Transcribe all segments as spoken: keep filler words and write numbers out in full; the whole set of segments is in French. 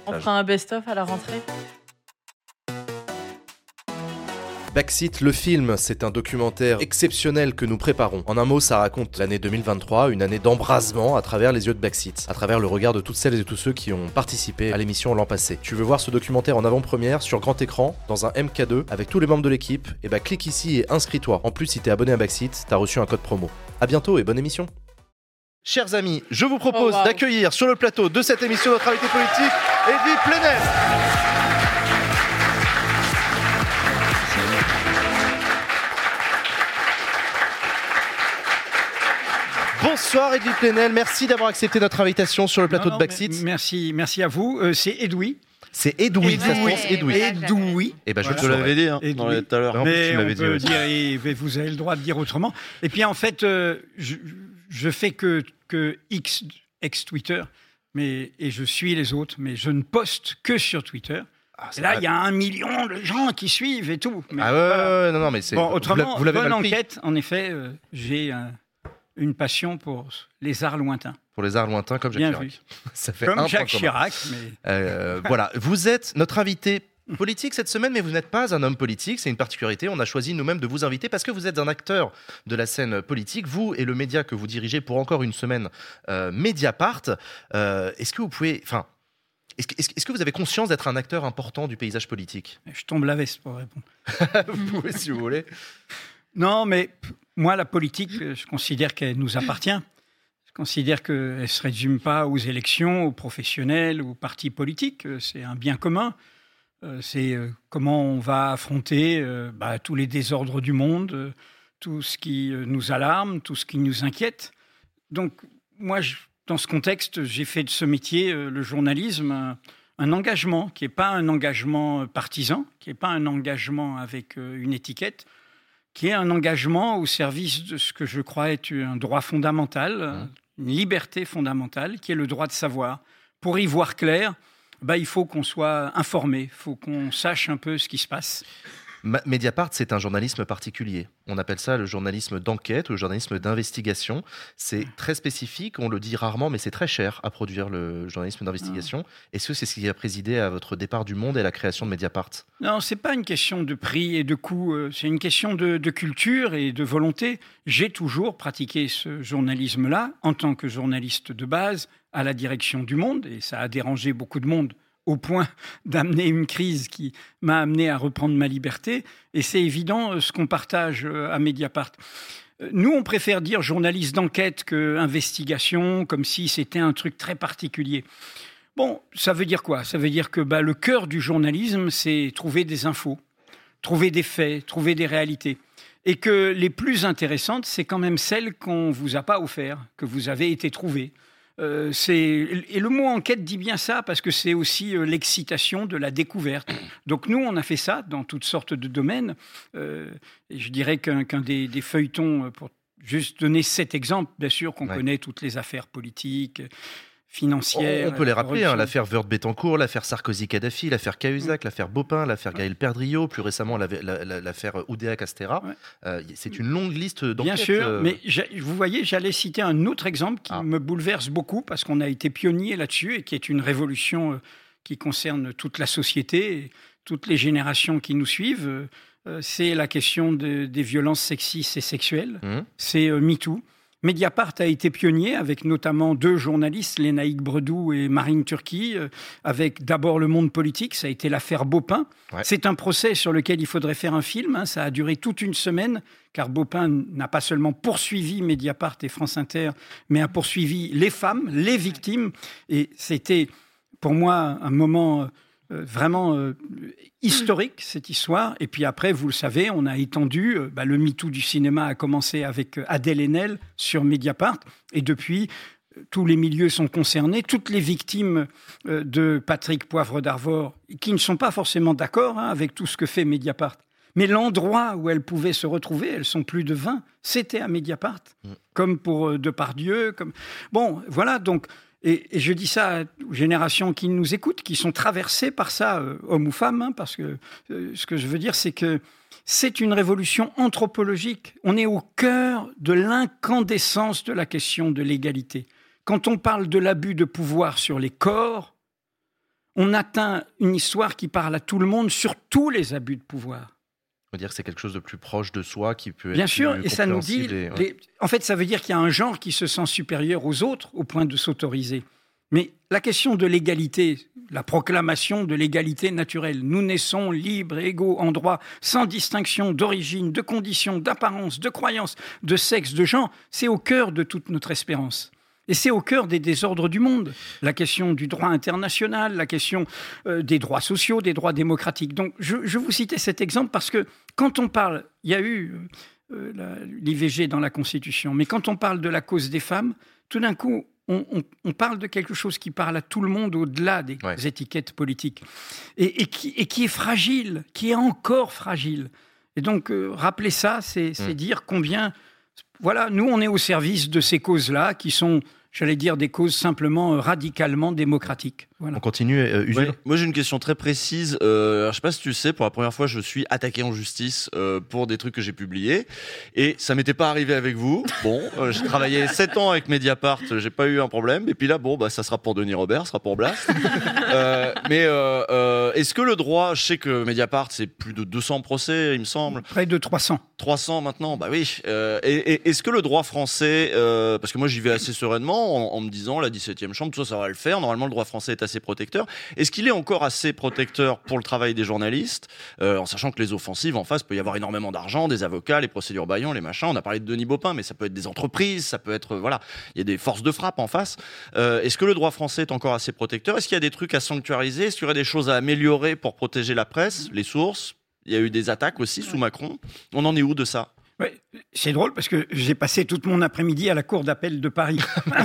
On fera un best-of à la rentrée. Backseat, le film, c'est un documentaire exceptionnel que nous préparons. En un mot, ça raconte l'année deux mille vingt-trois, une année d'embrasement à travers les yeux de Backseat, à travers le regard de toutes celles et tous ceux qui ont participé à l'émission l'an passé. Tu veux voir ce documentaire en avant-première, sur grand écran, dans un M K deux, avec tous les membres de l'équipe, et bah clique ici et inscris-toi. En plus, si t'es abonné à Backseat, t'as reçu un code promo. À bientôt et bonne émission. Chers amis, je vous propose Oh, wow. d'accueillir sur le plateau de cette émission Notre Invité Politique, Edwy Plenel. Bonsoir Edwy Plenel, merci d'avoir accepté notre invitation sur le plateau Non, non, de Backseat. mais- Merci, merci à vous. Euh, c'est Edoui. C'est Edoui, ça se Edoui. prononce Edoui. Ouais. Edoui. Et ben je Voilà. te Je l'avais dit hein, Et dans oui. les- tout à l'heure. En plus, Mais tu on m'avais dit, peut ouais. dire, et vous avez le droit de dire autrement. Et puis en fait, euh, je, je fais que, que X, ex-Twitter, mais, et je suis les autres, mais je ne poste que sur Twitter. Ah, c'est Et là, vrai. il y a un million de gens qui suivent et tout. Mais Ah ouais, voilà. ouais, ouais, non, non, mais c'est. Bon, vous l'a- autrement, vous l'avez bonne mal pris. enquête. En effet, euh, j'ai euh, une passion pour les arts lointains. Pour les arts lointains comme Jacques Bien Chirac. vu. Ça fait Comme un Jacques point commun. Chirac, mais Euh, voilà, vous êtes notre invité politique cette semaine, mais vous n'êtes pas un homme politique, c'est une particularité. On a choisi nous-mêmes de vous inviter parce que vous êtes un acteur de la scène politique, vous et le média que vous dirigez pour encore une semaine, euh, Mediapart. Euh, est-ce que vous pouvez, enfin, est-ce que, est-ce que- est-ce que vous avez conscience d'être un acteur important du paysage politique? je tombe la veste pour répondre. Vous pouvez, si vous voulez. Non, mais p- moi, la politique, euh, je considère qu'elle nous appartient. Je considère qu'elle ne se résume pas aux élections, aux professionnels, aux partis politiques. Euh, C'est un bien commun. Euh, C'est euh, comment on va affronter euh, bah, tous les désordres du monde, euh, tout ce qui euh, nous alarme, tout ce qui nous inquiète. Donc, moi, je- dans ce contexte, j'ai fait de ce métier, euh, le journalisme, un, un engagement qui n'est pas un engagement euh, partisan, qui n'est pas un engagement avec euh, une étiquette, qui est un engagement au service de ce que je crois être un droit fondamental, Mmh. une liberté fondamentale, qui est le droit de savoir. Pour y voir clair, bah, il faut qu'on soit informé, il faut qu'on sache un peu ce qui se passe. Ma- Mediapart, c'est un journalisme particulier. On appelle ça le journalisme d'enquête ou le journalisme d'investigation. C'est très spécifique, on le dit rarement, mais c'est très cher à produire le journalisme d'investigation. Est-ce que c'est ce qui a présidé à votre départ du Monde et à la création de Mediapart? Non, c'est pas une question de prix et de coût, euh, c'est une question de, de culture et de volonté. J'ai toujours pratiqué ce journalisme-là en tant que journaliste de base à la direction du Monde, et ça a dérangé beaucoup de monde au point d'amener une crise qui m'a amené à reprendre ma liberté. Et c'est évident euh, ce qu'on partage euh, à Mediapart. Euh, Nous, on préfère dire journaliste d'enquête que investigation, comme si c'était un truc très particulier. Bon, ça veut dire quoi? Ça veut dire que bah, le cœur du journalisme, c'est trouver des infos, trouver des faits, trouver des réalités. Et que les plus intéressantes, c'est quand même celles qu'on ne vous a pas offertes, que vous avez été trouvées. Euh, c'est... Et le mot enquête dit bien ça, parce que c'est aussi euh, l'excitation de la découverte. Donc nous, on a fait ça dans toutes sortes de domaines. Euh, et je dirais qu'un, qu'un des, des feuilletons, euh, pour juste donner cet exemple, bien sûr qu'on Ouais. connaît toutes les affaires politiques, On, financières. on peut les rappeler, hein, corruption. l'affaire Wörth-Bettencourt, l'affaire Sarkozy-Kadhafi, l'affaire Cahuzac, l'affaire Bopin, l'affaire Gaël Perdriau, plus récemment la- la- la- l'affaire Oudéa-Castéra. Ouais. Euh, c'est une longue liste d'enquêtes. Bien sûr, euh, mais j'a- vous voyez, j'allais citer un autre exemple qui Ah. me bouleverse beaucoup parce qu'on a été pionnier là-dessus et qui est une révolution euh, qui concerne toute la société, et toutes les générations qui nous suivent. Euh, euh, c'est la question de- des violences sexistes et sexuelles. hum, C'est euh, MeToo. Mediapart a été pionnier avec notamment deux journalistes, Lénaïque Bredoux et Marine Turki, euh, avec d'abord Le Monde politique, ça a été l'affaire Bopin. Ouais. C'est un procès sur lequel il faudrait faire un film, hein, ça a duré toute une semaine, car Bopin n'a pas seulement poursuivi Mediapart et France Inter, mais a poursuivi les femmes, les victimes, et c'était pour moi un moment euh, vraiment euh, historique, cette histoire. Et puis après, vous le savez, on a étendu, euh, bah, le MeToo du cinéma a commencé avec euh, Adèle Haenel sur Mediapart, et depuis, euh, tous les milieux sont concernés, toutes les victimes euh, de Patrick Poivre d'Arvor, qui ne sont pas forcément d'accord hein, avec tout ce que fait Mediapart. Mais l'endroit où elles pouvaient se retrouver, elles sont plus de vingt, c'était à Mediapart, Mmh. comme pour euh, Depardieu. Comme... Bon, voilà, donc... Et, et je dis ça aux générations qui nous écoutent, qui sont traversées par ça, euh, hommes ou femmes, hein, parce que euh, ce que je veux dire, c'est que c'est une révolution anthropologique. On est au cœur de l'incandescence de la question de l'égalité. Quand on parle de l'abus de pouvoir sur les corps, on atteint une histoire qui parle à tout le monde sur tous les abus de pouvoir. On peut dire que c'est quelque chose de plus proche de soi qui peut être Bien sûr, plus et ça nous dit... compréhensible et- ouais. les- En fait, ça veut dire qu'il y a un genre qui se sent supérieur aux autres au point de s'autoriser. Mais la question de l'égalité, la proclamation de l'égalité naturelle, nous naissons libres et égaux en droit, sans distinction d'origine, de condition, d'apparence, de croyance, de sexe, de genre, c'est au cœur de toute notre espérance. Et c'est au cœur des désordres du monde. La question du droit international, la question euh, des droits sociaux, des droits démocratiques. Donc, je, je vous citais cet exemple parce que quand on parle, il y a eu euh, la- l'I V G dans la Constitution, mais quand on parle de la cause des femmes, tout d'un coup, on, on- on parle de quelque chose qui parle à tout le monde au-delà des Ouais. étiquettes politiques et, et qui, et qui est fragile, qui est encore fragile. Et donc, euh, rappeler ça, c'est c'est Mm. dire combien... Voilà, nous, on est au service de ces causes-là qui sont, j'allais dire, des causes simplement euh, radicalement démocratiques. Voilà. On continue, euh, Usul. Ouais, moi j'ai une question très précise. Euh, alors, je sais pas si tu sais, pour la première fois, je suis attaqué en justice euh, pour des trucs que j'ai publiés, et ça m'était pas arrivé avec vous. Bon, euh, j'ai travaillé sept ans avec Mediapart, j'ai pas eu un problème. Et puis là, bon, bah ça sera pour Denis Robert, ça sera pour Blast. euh, mais euh, euh, est-ce que le droit, je sais que Mediapart c'est plus de deux cents procès, il me semble. Près de trois cents. trois cents maintenant, bah oui. Euh, et, et est-ce que le droit français, euh, parce que moi j'y vais assez sereinement en, en me disant la dix-septième chambre, tout ça, ça va le faire. Normalement, le droit français est assez protecteur. Est-ce qu'il est encore assez protecteur pour le travail des journalistes, euh, en sachant que les offensives en face peut y avoir énormément d'argent, des avocats, les procédures bâillons, les machins. On a parlé de Denis Baupin, mais ça peut être des entreprises, ça peut être euh, voilà, il y a des forces de frappe en face. Euh, est-ce que le droit français est encore assez protecteur? Est-ce qu'il y a des trucs à sanctuariser? Est-ce qu'il y aurait des choses à améliorer pour protéger la presse, les sources? Il y a eu des attaques aussi sous Macron. On en est où de ça? Ouais, c'est drôle parce que j'ai passé toute mon après-midi à la cour d'appel de Paris.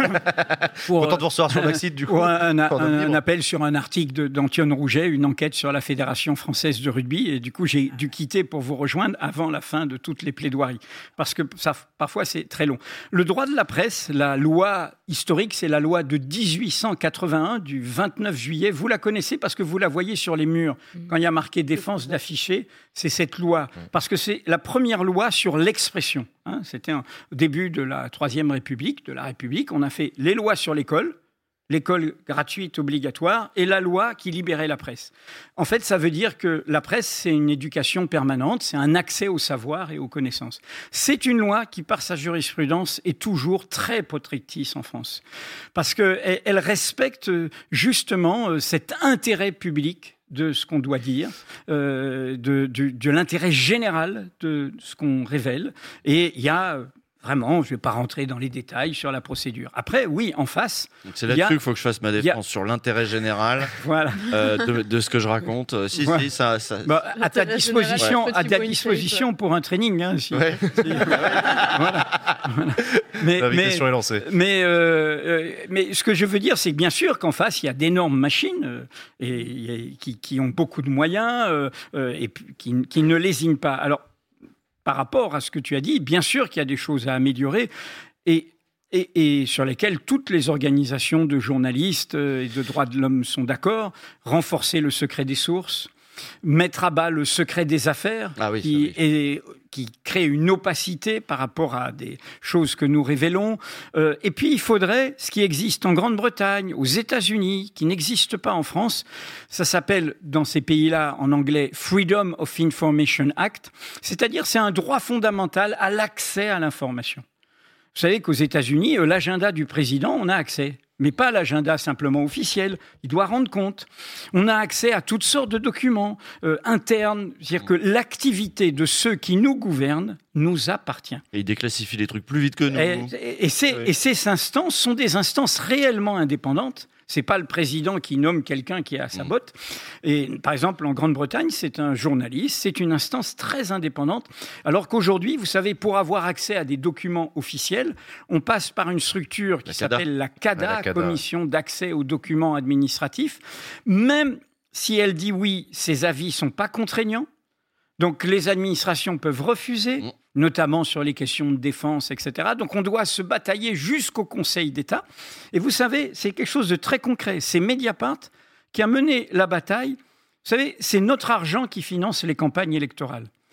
pour, Content de vous recevoir sur Maxit, du coup. pour un, un- Pendant un- le livre. un appel sur un article de- d'Antione Rouget, une enquête sur la Fédération française de rugby. Et du coup, j'ai dû quitter pour vous rejoindre avant la fin de toutes les plaidoiries. Parce que ça, parfois, c'est très long. Le droit de la presse, la loi historique, c'est la loi de dix-huit cent quatre-vingt-un du vingt-neuf juillet. Vous la connaissez parce que vous la voyez sur les murs. Quand il y a marqué défense d'afficher, c'est cette loi. Parce que c'est la première loi sur l'expression. Hein, c'était un- au début de la Troisième République, de la République. On a fait les lois sur l'école, l'école gratuite obligatoire, et la loi qui libérait la presse. En fait, ça veut dire que la presse, c'est une éducation permanente, c'est un accès au savoir et aux connaissances. C'est une loi qui, par sa jurisprudence, est toujours très protectrice en France. Parce qu'elle elle respecte euh, justement euh, cet intérêt public de ce qu'on doit dire, euh, de, du- de l'intérêt général de ce qu'on révèle. Et il y a euh, vraiment, je ne vais pas rentrer dans les détails sur la procédure. Après, oui, en face, Donc c'est Il y a- là-dessus qu'il faut que je fasse ma il y a- défense sur l'intérêt général voilà. euh, de, de ce que je raconte. Euh, si, Ouais. si, ça... ça... Bah, à ta L'intérêt disposition, général, à petit ta point disposition pour un training. Hein, si- Ouais. si- voilà. Voilà. Mais, mais, L'invitation est lancée. mais, euh, euh, mais ce que je veux dire, c'est que bien sûr qu'en face, il y a d'énormes machines euh, et, et qui, qui ont beaucoup de moyens euh, euh, et puis qui, qui ne lésinent pas. Alors, par rapport à ce que tu as dit, bien sûr qu'il y a des choses à améliorer et, et, et sur lesquelles toutes les organisations de journalistes euh, et de droits de l'homme sont d'accord. Renforcer le secret des sources, mettre à bas le secret des affaires, Ah oui, qui, ça, oui. est- qui crée une opacité par rapport à des choses que nous révélons. Euh, et puis, il faudrait, ce qui existe en Grande-Bretagne, aux États-Unis, qui n'existe pas en France, ça s'appelle, dans ces pays-là, en anglais, Freedom of Information Act, c'est-à-dire c'est un droit fondamental à l'accès à l'information. Vous savez qu'aux États-Unis, euh, l'agenda du président, on a accès. Mais pas l'agenda simplement officiel. Il doit rendre compte. On a accès à toutes sortes de documents euh, internes. C'est-à-dire que l'activité de ceux qui nous gouvernent nous appartient. Et ils déclassifient les trucs plus vite que nous. Et, et- et ces, Oui. et ces instances sont des instances réellement indépendantes. C'est pas le président qui nomme quelqu'un qui est à sa Mmh. botte. Et par exemple, en Grande-Bretagne, c'est un journaliste, c'est une instance très indépendante. Alors qu'aujourd'hui, vous savez, pour avoir accès à des documents officiels, on passe par une structure qui La CADA. s'appelle la CADA, Ouais, la CADA. Commission d'accès aux documents administratifs. Même si elle dit oui, ses avis sont pas contraignants. Donc les administrations peuvent refuser, Mmh. notamment sur les questions de défense, et cetera. Donc on doit se batailler jusqu'au Conseil d'État. Et vous savez, c'est quelque chose de très concret. C'est Mediapart qui a mené la bataille. Vous savez, c'est notre argent qui finance les campagnes électorales.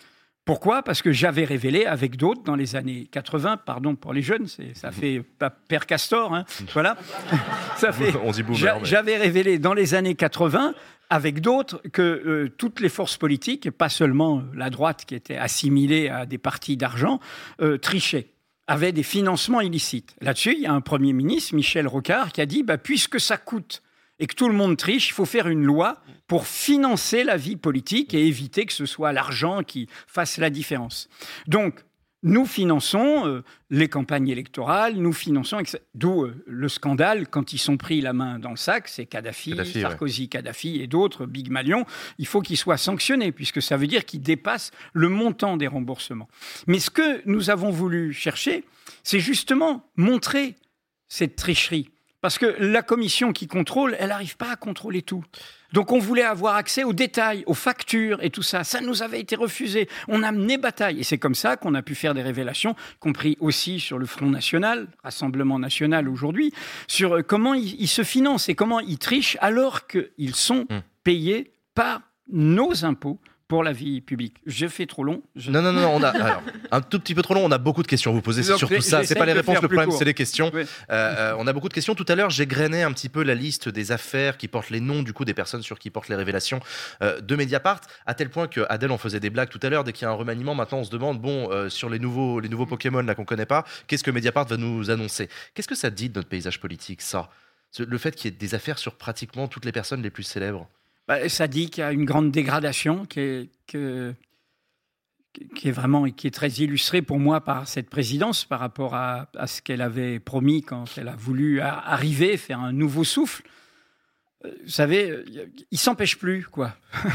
Pourquoi ? Parce que j'avais révélé avec d'autres dans les années quatre-vingts, pardon pour les jeunes, c'est, ça fait pas Père Castor, hein, voilà. Ça fait, On dit boomer, j'a, mais... J'avais révélé dans les années quatre-vingts, avec d'autres, que euh, toutes les forces politiques, et pas seulement la droite qui était assimilée à des partis d'argent, euh, trichaient, avaient des financements illicites. Là-dessus, il y a un Premier ministre, Michel Rocard, qui a dit bah, « puisque ça coûte et que tout le monde triche, il faut faire une loi pour financer la vie politique et éviter que ce soit l'argent qui fasse la différence. » Donc, nous finançons euh, les campagnes électorales, nous finançons... D'où euh, le scandale, quand ils sont pris la main dans le sac, c'est Kadhafi, Kadhafi Sarkozy, ouais. Kadhafi et d'autres, Big Malion, il faut qu'ils soient sanctionnés, puisque ça veut dire qu'ils dépassent le montant des remboursements. Mais ce que nous avons voulu chercher, c'est justement montrer cette tricherie. Parce que la commission qui contrôle, elle n'arrive pas à contrôler tout. Donc on voulait avoir accès aux détails, aux factures et tout ça. Ça nous avait été refusé. On a mené bataille. Et c'est comme ça qu'on a pu faire des révélations, compris aussi sur le Front National, Rassemblement National aujourd'hui, sur comment ils, ils se financent et comment ils trichent alors qu'ils sont mmh. payés par nos impôts pour la vie publique. Je fais trop long. Je... Non, non, non, on a alors, un tout petit peu trop long. On a beaucoup de questions à vous poser. C'est surtout ça. C'est pas les réponses. Le problème, c'est les questions. Oui. Euh, on a beaucoup de questions. Tout à l'heure, j'égrenais un petit peu la liste des affaires qui portent les noms du coup des personnes sur qui portent les révélations euh, de Mediapart. À tel point que Adèle en faisait des blagues tout à l'heure. Dès qu'il y a un remaniement, maintenant, on se demande bon euh, sur les nouveaux les nouveaux Pokémon là qu'on connaît pas, qu'est-ce que Mediapart va nous annoncer ? Qu'est-ce que ça dit de notre paysage politique, ça ? Le fait qu'il y ait des affaires sur pratiquement toutes les personnes les plus célèbres. Bah, ça dit qu'il y a une grande dégradation qui est, que, qui est vraiment qui est très illustrée pour moi par cette présidence par rapport à, à ce qu'elle avait promis quand elle a voulu arriver, faire un nouveau souffle. Vous savez, il s'empêche plus, quoi.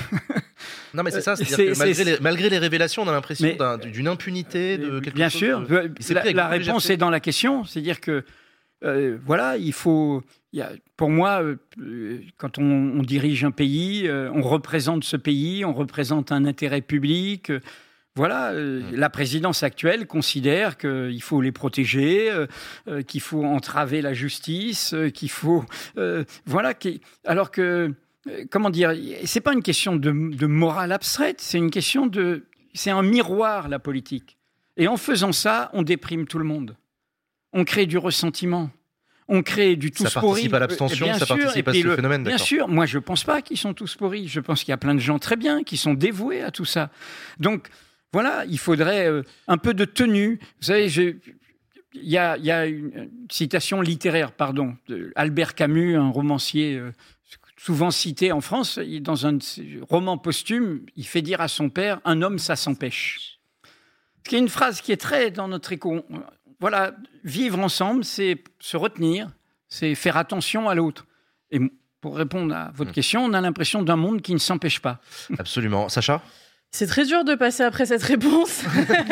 Non, mais c'est ça, c'est-à-dire c'est, que malgré, les, malgré les révélations, on a l'impression mais, d'un, d'une impunité, de quelque bien chose. Bien sûr, de... la, la réponse est dans la question, c'est-à-dire que euh, voilà, il faut. Il y a, pour moi, euh, quand on, on dirige un pays, euh, on représente ce pays, on représente un intérêt public. Euh, voilà, euh, mmh. la présidence actuelle considère qu'il faut les protéger, euh, euh, qu'il faut entraver la justice, euh, qu'il faut, euh, voilà, qu'il, alors que, euh, comment dire, c'est pas une question de, de morale abstraite, c'est une question de, c'est un miroir la politique. Et en faisant ça, on déprime tout le monde, on crée du ressentiment. On crée du tous pourris. Ça participe à l'abstention, ça sûr, participe à ce le, phénomène, bien d'accord. sûr, moi je ne pense pas qu'ils sont tous pourris. Je pense qu'il y a plein de gens très bien qui sont dévoués à tout ça. Donc voilà, il faudrait euh, un peu de tenue. Vous savez, je, il y a, y a une citation littéraire, pardon, d'Albert Camus, un romancier euh, souvent cité en France. Dans un roman posthume, il fait dire à son père « Un homme, ça s'empêche ». C'est une phrase qui est très dans notre écho. Voilà, vivre ensemble, c'est se retenir, c'est faire attention à l'autre. Et pour répondre à votre mmh. question, on a l'impression d'un monde qui ne s'empêche pas. Absolument. Sacha ? C'est très dur de passer après cette réponse.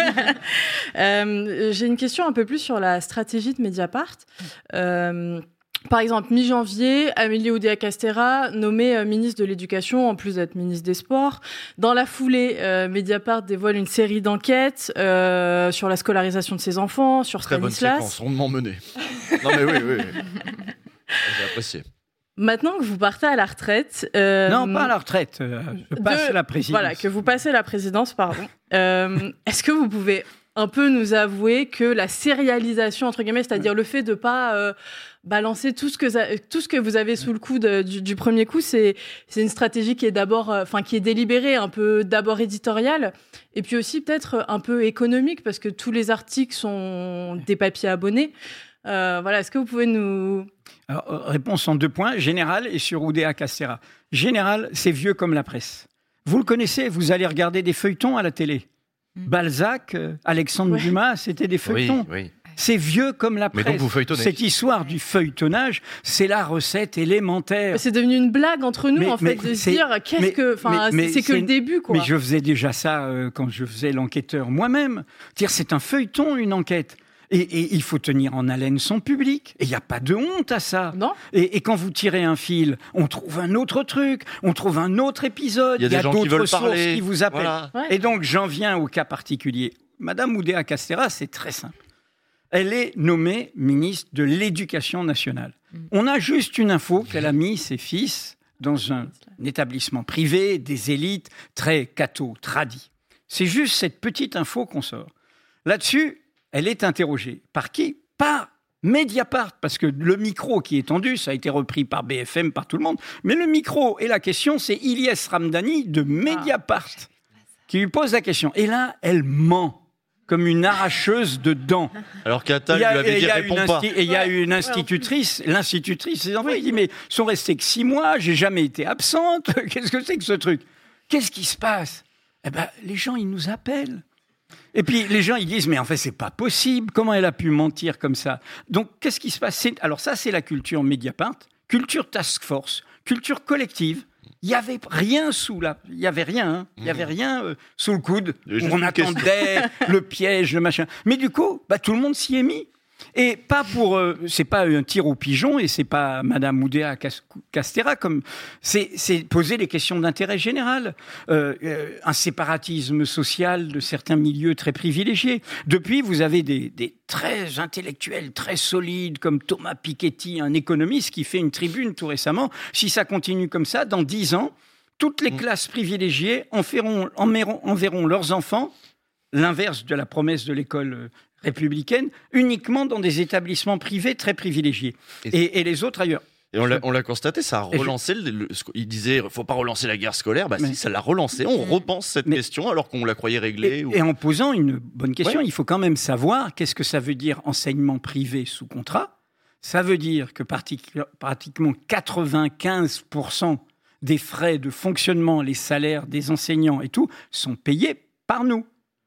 euh, j'ai une question un peu plus sur la stratégie de Mediapart. Euh, Par exemple, mi-janvier, Amélie Oudéa-Castéra, nommée euh, ministre de l'Éducation, en plus d'être ministre des Sports. Dans la foulée, euh, Mediapart dévoile une série d'enquêtes euh, sur la scolarisation de ses enfants, sur Très Stanislas. Bonne séquence, rondement menée. Non mais oui, oui. oui. J'ai apprécié. Maintenant que vous partez à la retraite... Euh, non, pas à la retraite. Euh, je passe de, la présidence. Voilà, que vous passez la présidence, pardon. euh, est-ce que vous pouvez un peu nous avouer que la sérialisation, entre guillemets, c'est-à-dire le fait de ne pas... Euh, balancer tout ce que tout ce que vous avez sous le coude du, du premier coup, c'est c'est une stratégie qui est d'abord, enfin euh, qui est délibérée, un peu d'abord éditoriale, et puis aussi peut-être un peu économique parce que tous les articles sont des papiers abonnés. Euh, voilà, est-ce que vous pouvez nous... Alors, réponse en deux points, Général et sur Oudéa-Castéra. Général, c'est vieux comme la presse. Vous le connaissez, vous allez regarder des feuilletons à la télé. Mmh. Balzac, Alexandre ouais. Dumas, c'était des feuilletons. Oui, oui. C'est vieux comme la presse. Mais donc vous feuilletonnez. Cette histoire du feuilletonnage, c'est la recette élémentaire. C'est devenu une blague entre nous, mais, en fait, de se dire qu'est-ce mais, que... Enfin, c'est, c'est que le début, quoi. Mais je faisais déjà ça euh, quand je faisais l'enquêteur moi-même. Dire, c'est un feuilleton, une enquête. Et, et il faut tenir en haleine son public. Et il n'y a pas de honte à ça. Non. Et, et quand vous tirez un fil, on trouve un autre truc, on trouve un autre épisode. Il y a, des y a gens d'autres qui veulent sources parler. qui vous appellent. Voilà. Ouais. Et donc, j'en viens au cas particulier. Madame Oudéa-Castéra, c'est très simple. Elle est nommée ministre de l'Éducation nationale. Mmh. On a juste une info qu'elle a mis ses fils dans un, un établissement privé, des élites, très catho, tradis. C'est juste cette petite info qu'on sort. Là-dessus, elle est interrogée. Par qui ? Par Mediapart, parce que le micro qui est tendu, ça a été repris par B F M, par tout le monde, mais le micro et la question, c'est Ilyes Ramdani de Mediapart qui lui pose la question. Et là, elle ment comme une arracheuse de dents. Alors qu'Attal lui avait dit réponds pas. Et il y a une institutrice, l'institutrice, ses enfants, il dit mais ils sont restés que six mois, j'ai jamais été absente, qu'est-ce que c'est que ce truc ? Qu'est-ce qui se passe ? Eh ben, les gens, ils nous appellent. Et puis les gens ils disent mais en fait c'est pas possible, comment elle a pu mentir comme ça ? Donc qu'est-ce qui se passe ? c'est... Alors ça c'est la culture Mediapart, culture task force, culture collective. Il y avait rien sous la, il y avait rien, hein. Il y avait rien euh, sous le coude où on attendait le piège, le machin. Mais du coup bah tout le monde s'y est mis. Et pas pour, euh, c'est pas un tir au pigeon et c'est pas Madame Oudéa Castéra comme, c'est, c'est poser les questions d'intérêt général, euh, euh, un séparatisme social de certains milieux très privilégiés. Depuis, vous avez des, des très intellectuels, très solides comme Thomas Piketty, un économiste qui fait une tribune tout récemment. Si ça continue comme ça, dans dix ans, toutes les classes privilégiées en feront, enverront, enverront leurs enfants, l'inverse de la promesse de l'école euh, républicaine, uniquement dans des établissements privés très privilégiés. Et, et, et les autres ailleurs. Et on l'a, on l'a constaté, ça a relancé, je... le, le, il disait, il ne faut pas relancer la guerre scolaire, bah mais... si, ça l'a relancé, on repense cette mais... question alors qu'on la croyait réglée. Et, ou... et en posant une bonne question, ouais. il faut quand même savoir qu'est-ce que ça veut dire enseignement privé sous contrat. Ça veut dire que partic- pratiquement quatre-vingt-quinze pour cent des frais de fonctionnement, les salaires des enseignants et tout, sont payés par nous,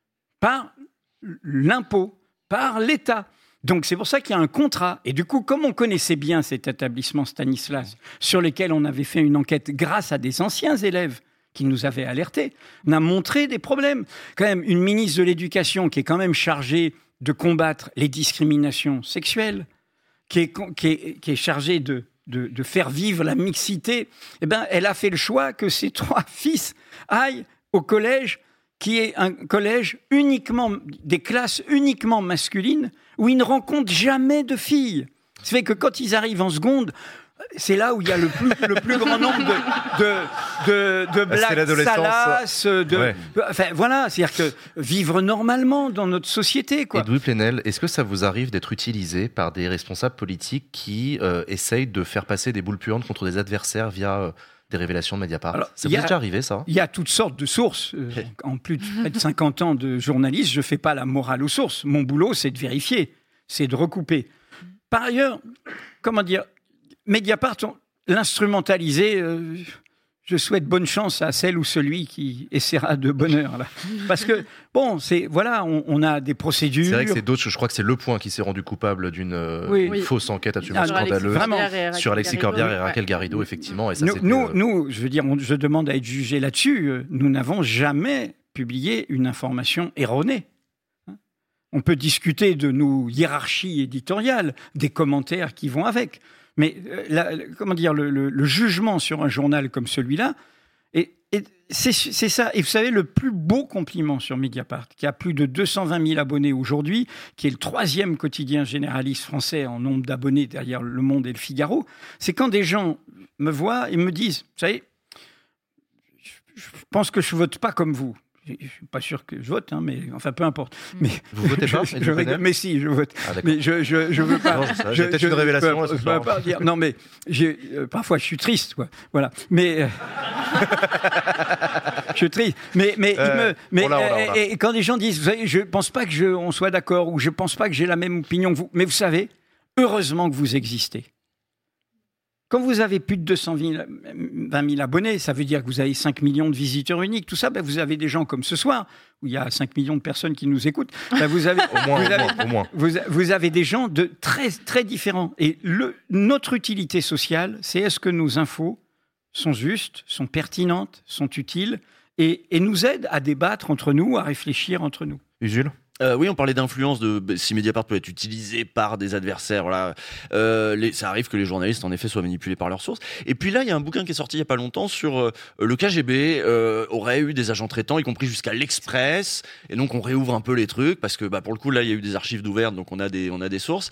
par l'impôt, par l'État. Donc c'est pour ça qu'il y a un contrat. Et du coup, comme on connaissait bien cet établissement Stanislas, sur lequel on avait fait une enquête grâce à des anciens élèves qui nous avaient alertés, on a montré des problèmes. Quand même, une ministre de l'Éducation qui est quand même chargée de combattre les discriminations sexuelles, qui est, qui est, qui est chargée de, de, de faire vivre la mixité, eh ben, elle a fait le choix que ses trois fils aillent au collège qui est un collège uniquement, des classes uniquement masculines, où ils ne rencontrent jamais de filles. Ça fait que quand ils arrivent en seconde, c'est là où il y a le plus, le plus grand nombre de, de, de, de blagues salaces. De, ouais. Enfin, voilà, c'est-à-dire que vivre normalement dans notre société, quoi. Edoui Plenel, est-ce que ça vous arrive d'être utilisé par des responsables politiques qui euh, essayent de faire passer des boules puantes contre des adversaires via... Euh, des révélations de Mediapart. Alors, ça vous est déjà arrivé, ça ? Il y a toutes sortes de sources. Euh, en plus de près de cinquante ans de journaliste, je ne fais pas la morale aux sources. Mon boulot, c'est de vérifier, c'est de recouper. Par ailleurs, comment dire, Mediapart, on, l'instrumentaliser, euh, je souhaite bonne chance à celle ou celui qui essaiera de bonheur. Là. Parce que, bon, c'est, voilà, on, on a des procédures. C'est vrai que c'est d'autres, je crois que c'est Le Point qui s'est rendu coupable d'une oui. Oui. fausse enquête absolument sur scandaleuse Alexis sur Alexis Corbière et Raquel Garrido, effectivement. Et ça, nous, nous, euh... nous, je veux dire, on, je demande à être jugé là-dessus. Nous n'avons jamais publié une information erronée. On peut discuter de nos hiérarchies éditoriales, des commentaires qui vont avec. Mais la, comment dire, le, le, le jugement sur un journal comme celui-là, et, et c'est, c'est ça. Et vous savez, le plus beau compliment sur Mediapart, qui a plus de deux cent vingt mille abonnés aujourd'hui, qui est le troisième quotidien généraliste français en nombre d'abonnés derrière Le Monde et Le Figaro, c'est quand des gens me voient et me disent, vous savez, je pense que je vote pas comme vous. Je ne suis pas sûr que je vote, hein, mais enfin peu importe. Mais vous votez pas je, je, je, Mais si, je vote. Ah, mais je je je veux pas. Non, je, j'ai peut-être une révélation. Je, je peux pas dire. Non, mais j'ai, euh, parfois je suis triste, quoi. Voilà. Mais euh, je suis triste. Mais mais euh, il me mais voilà, voilà, voilà. Et, et quand des gens disent, vous savez, je pense pas que je on soit d'accord ou je pense pas que j'ai la même opinion que vous. Mais vous savez, heureusement que vous existez. Quand vous avez plus de deux cent vingt mille abonnés, ça veut dire que vous avez cinq millions de visiteurs uniques. Tout ça, ben vous avez des gens comme ce soir, où il y a cinq millions de personnes qui nous écoutent. Ben vous, avez, au moins, vous, au avez, moins, au moins. Vous, vous avez des gens de très, très différents. Et le, notre utilité sociale, c'est est-ce que nos infos sont justes, sont pertinentes, sont utiles et, et nous aident à débattre entre nous, à réfléchir entre nous. Usul ? Euh, oui, on parlait d'influence, de si Mediapart peut être utilisé par des adversaires. Voilà. Euh, les, ça arrive que les journalistes, en effet, soient manipulés par leurs sources. Et puis là, il y a un bouquin qui est sorti il y a pas longtemps sur euh, le K G B euh, aurait eu des agents traitants, y compris jusqu'à l'Express. Et donc, on réouvre un peu les trucs parce que, bah, pour le coup, là, il y a eu des archives d'ouvertes, donc on a des, on a des sources.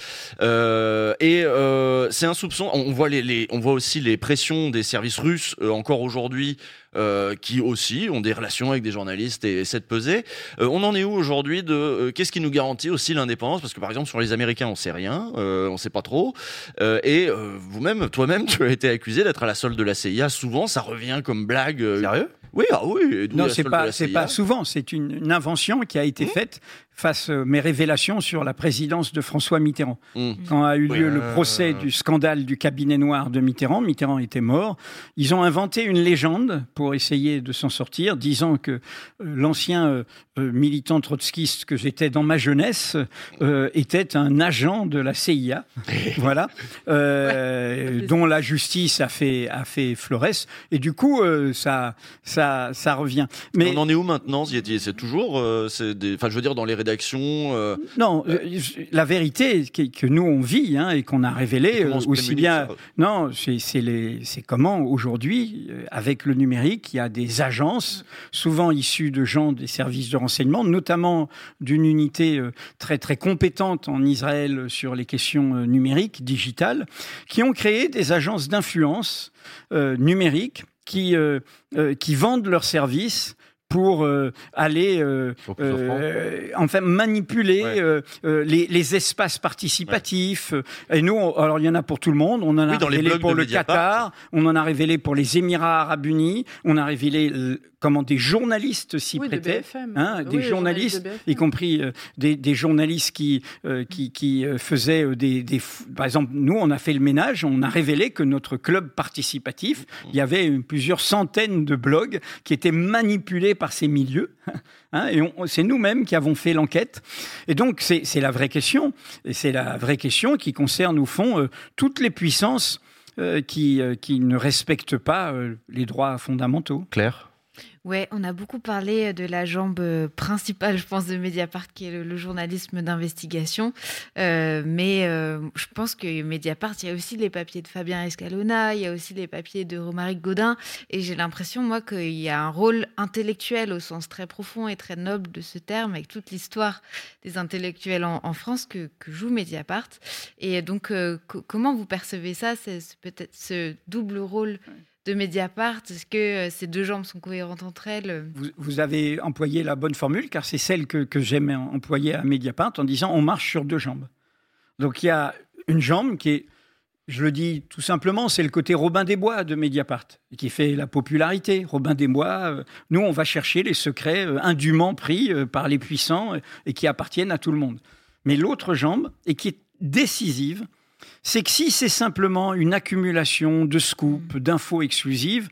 Euh, et euh, c'est un soupçon. On voit les, les, on voit aussi les pressions des services russes euh, encore aujourd'hui. Euh, qui aussi ont des relations avec des journalistes et essaient de peser. Euh, on en est où aujourd'hui de euh, qu'est-ce qui nous garantit aussi l'indépendance? Parce que par exemple sur les Américains on sait rien, euh, on sait pas trop. Euh, et euh, vous-même, toi-même, tu as été accusé d'être à la solde de la C I A. Souvent ça revient comme blague. Euh, Sérieux? Oui, ah oui. Non, c'est pas, c'est pas souvent. C'est une, une invention qui a été mmh. faite face à mes révélations sur la présidence de François Mitterrand. Mmh. Quand a eu lieu oui. le procès du scandale du cabinet noir de Mitterrand, Mitterrand était mort. Ils ont inventé une légende pour essayer de s'en sortir, disant que euh, l'ancien euh, militant trotskiste que j'étais dans ma jeunesse euh, était un agent de la C I A, voilà, euh, ouais. dont la justice a fait a fait florès. Et du coup, euh, ça ça Ça, ça revient. Mais on en est où maintenant? C'est toujours, euh, c'est des, enfin, je veux dire, dans les rédactions. Euh... Non, euh, la vérité que, que nous on vit hein, et qu'on a révélé euh, aussi bien. Ça non, c'est, c'est, les, c'est comment aujourd'hui, euh, avec le numérique, il y a des agences, souvent issues de gens des services de renseignement, notamment d'une unité euh, très très compétente en Israël sur les questions euh, numériques, digitales, qui ont créé des agences d'influence euh, numérique. Qui, euh, euh, qui vendent leurs services pour euh, aller euh, euh, enfin manipuler ouais. euh, euh, les, les espaces participatifs. Ouais. Et nous, on, alors il y en a pour tout le monde. On en a oui, révélé pour le Qatar, on en a révélé pour les Émirats Arabes Unis, on a révélé euh, comment des journalistes s'y oui, prêtaient, de hein, des oui, journalistes, de y compris euh, des, des journalistes qui euh, qui, qui euh, faisaient euh, des, des, par exemple, nous on a fait le ménage, on a révélé que notre club participatif, il y avait plusieurs centaines de blogs qui étaient manipulés par ces milieux, hein, et on, c'est nous-mêmes qui avons fait l'enquête. Et donc, c'est, c'est la vraie question. Et c'est la vraie question qui concerne, au fond, euh, toutes les puissances euh, qui, euh, qui ne respectent pas euh, les droits fondamentaux. Claire ? Ouais, on a beaucoup parlé de la jambe principale, je pense, de Mediapart, qui est le, le journalisme d'investigation. Euh, mais euh, je pense que Mediapart, il y a aussi les papiers de Fabien Escalona, il y a aussi les papiers de Romaric Gaudin. Et j'ai l'impression, moi, qu'il y a un rôle intellectuel au sens très profond et très noble de ce terme, avec toute l'histoire des intellectuels en, en France que, que joue Mediapart. Et donc, euh, co- comment vous percevez ça, c'est, c'est peut-être ce double rôle de Mediapart? Est-ce que ces deux jambes sont cohérentes entre elles? Vous, vous avez employé la bonne formule, car c'est celle que, que j'aime employer à Mediapart, en disant on marche sur deux jambes. Donc il y a une jambe qui est, je le dis tout simplement, c'est le côté Robin des Bois de Mediapart, qui fait la popularité. Robin des Bois, euh, nous on va chercher les secrets euh, indûment pris euh, par les puissants euh, et qui appartiennent à tout le monde. Mais l'autre jambe, et qui est décisive, c'est que si c'est simplement une accumulation de scoops, d'infos exclusives,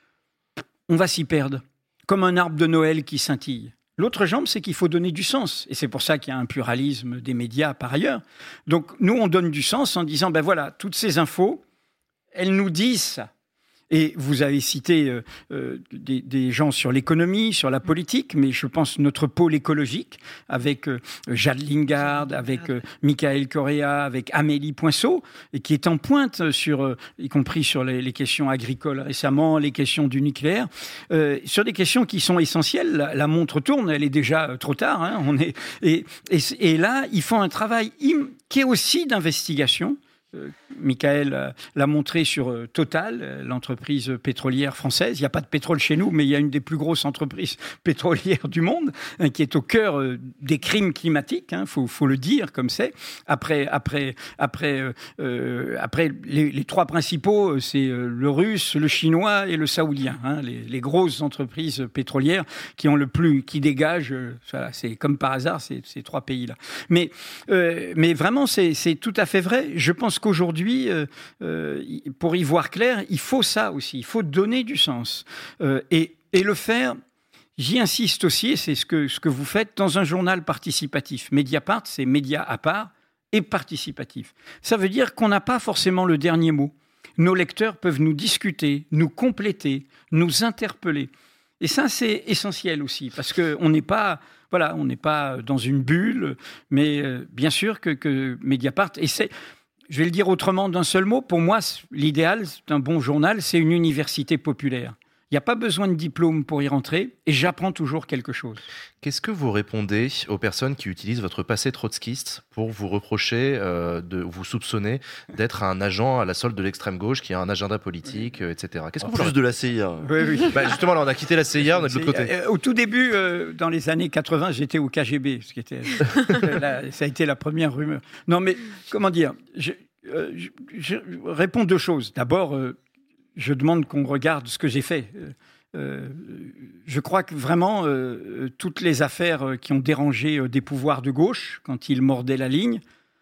on va s'y perdre, comme un arbre de Noël qui scintille. L'autre jambe, c'est qu'il faut donner du sens. Et c'est pour ça qu'il y a un pluralisme des médias par ailleurs. Donc nous, on donne du sens en disant, ben voilà, toutes ces infos, elles nous disent ça. Et vous avez cité euh, euh, des, des gens sur l'économie, sur la politique, mais je pense notre pôle écologique, avec euh, Jade Lingard, avec euh, Michael Correa, avec Amélie Poinceau, et qui est en pointe, sur, euh, y compris sur les, les questions agricoles récemment, les questions du nucléaire, euh, sur des questions qui sont essentielles. La, la montre tourne, elle est déjà euh, trop tard. Hein, on est, et, et, et là, ils font un travail im- qui est aussi d'investigation. Euh, Michael euh, l'a montré sur euh, Total, euh, l'entreprise pétrolière française. Il n'y a pas de pétrole chez nous, mais il y a une des plus grosses entreprises pétrolières du monde, hein, qui est au cœur euh, des crimes climatiques. Il hein, faut, faut le dire comme c'est. Après, après, après, euh, euh, après les, les trois principaux, c'est euh, le russe, le chinois et le saoudien. Hein, les, les grosses entreprises pétrolières qui ont le plus, qui dégagent. Euh, voilà, c'est comme par hasard ces, ces trois pays-là. Mais, euh, mais vraiment, c'est, c'est tout à fait vrai. Je pense qu'aujourd'hui, euh, euh, pour y voir clair, il faut ça aussi, il faut donner du sens. Euh, et, et le faire, j'y insiste aussi, et c'est ce que, ce que vous faites dans un journal participatif. Mediapart, c'est média à part et participatif. Ça veut dire qu'on n'a pas forcément le dernier mot. Nos lecteurs peuvent nous discuter, nous compléter, nous interpeller. Et ça, c'est essentiel aussi, parce qu'on n'est pas, voilà, on n'est pas dans une bulle, mais euh, bien sûr que, que Mediapart essaie. Je vais le dire autrement d'un seul mot. Pour moi, l'idéal d'un bon journal, c'est une université populaire. Il n'y a pas besoin de diplôme pour y rentrer, et j'apprends toujours quelque chose. Qu'est-ce que vous répondez aux personnes qui utilisent votre passé trotskiste pour vous reprocher, euh, de vous soupçonner d'être un agent à la solde de l'extrême gauche qui a un agenda politique, euh, et cetera. Qu'est-ce que En vous plus leur... de la C I A. Oui, oui. Bah, justement, là, on a quitté la C I A, on est de l'autre côté. Euh, au tout début, euh, dans les années quatre-vingts, j'étais au K G B, ce qui était, la, ça a été la première rumeur. Non, mais comment dire, je, euh, je, je réponds deux choses. D'abord, euh, je demande qu'on regarde ce que j'ai fait. Euh, je crois que vraiment, euh, toutes les affaires qui ont dérangé euh, des pouvoirs de gauche, quand ils mordaient la ligne,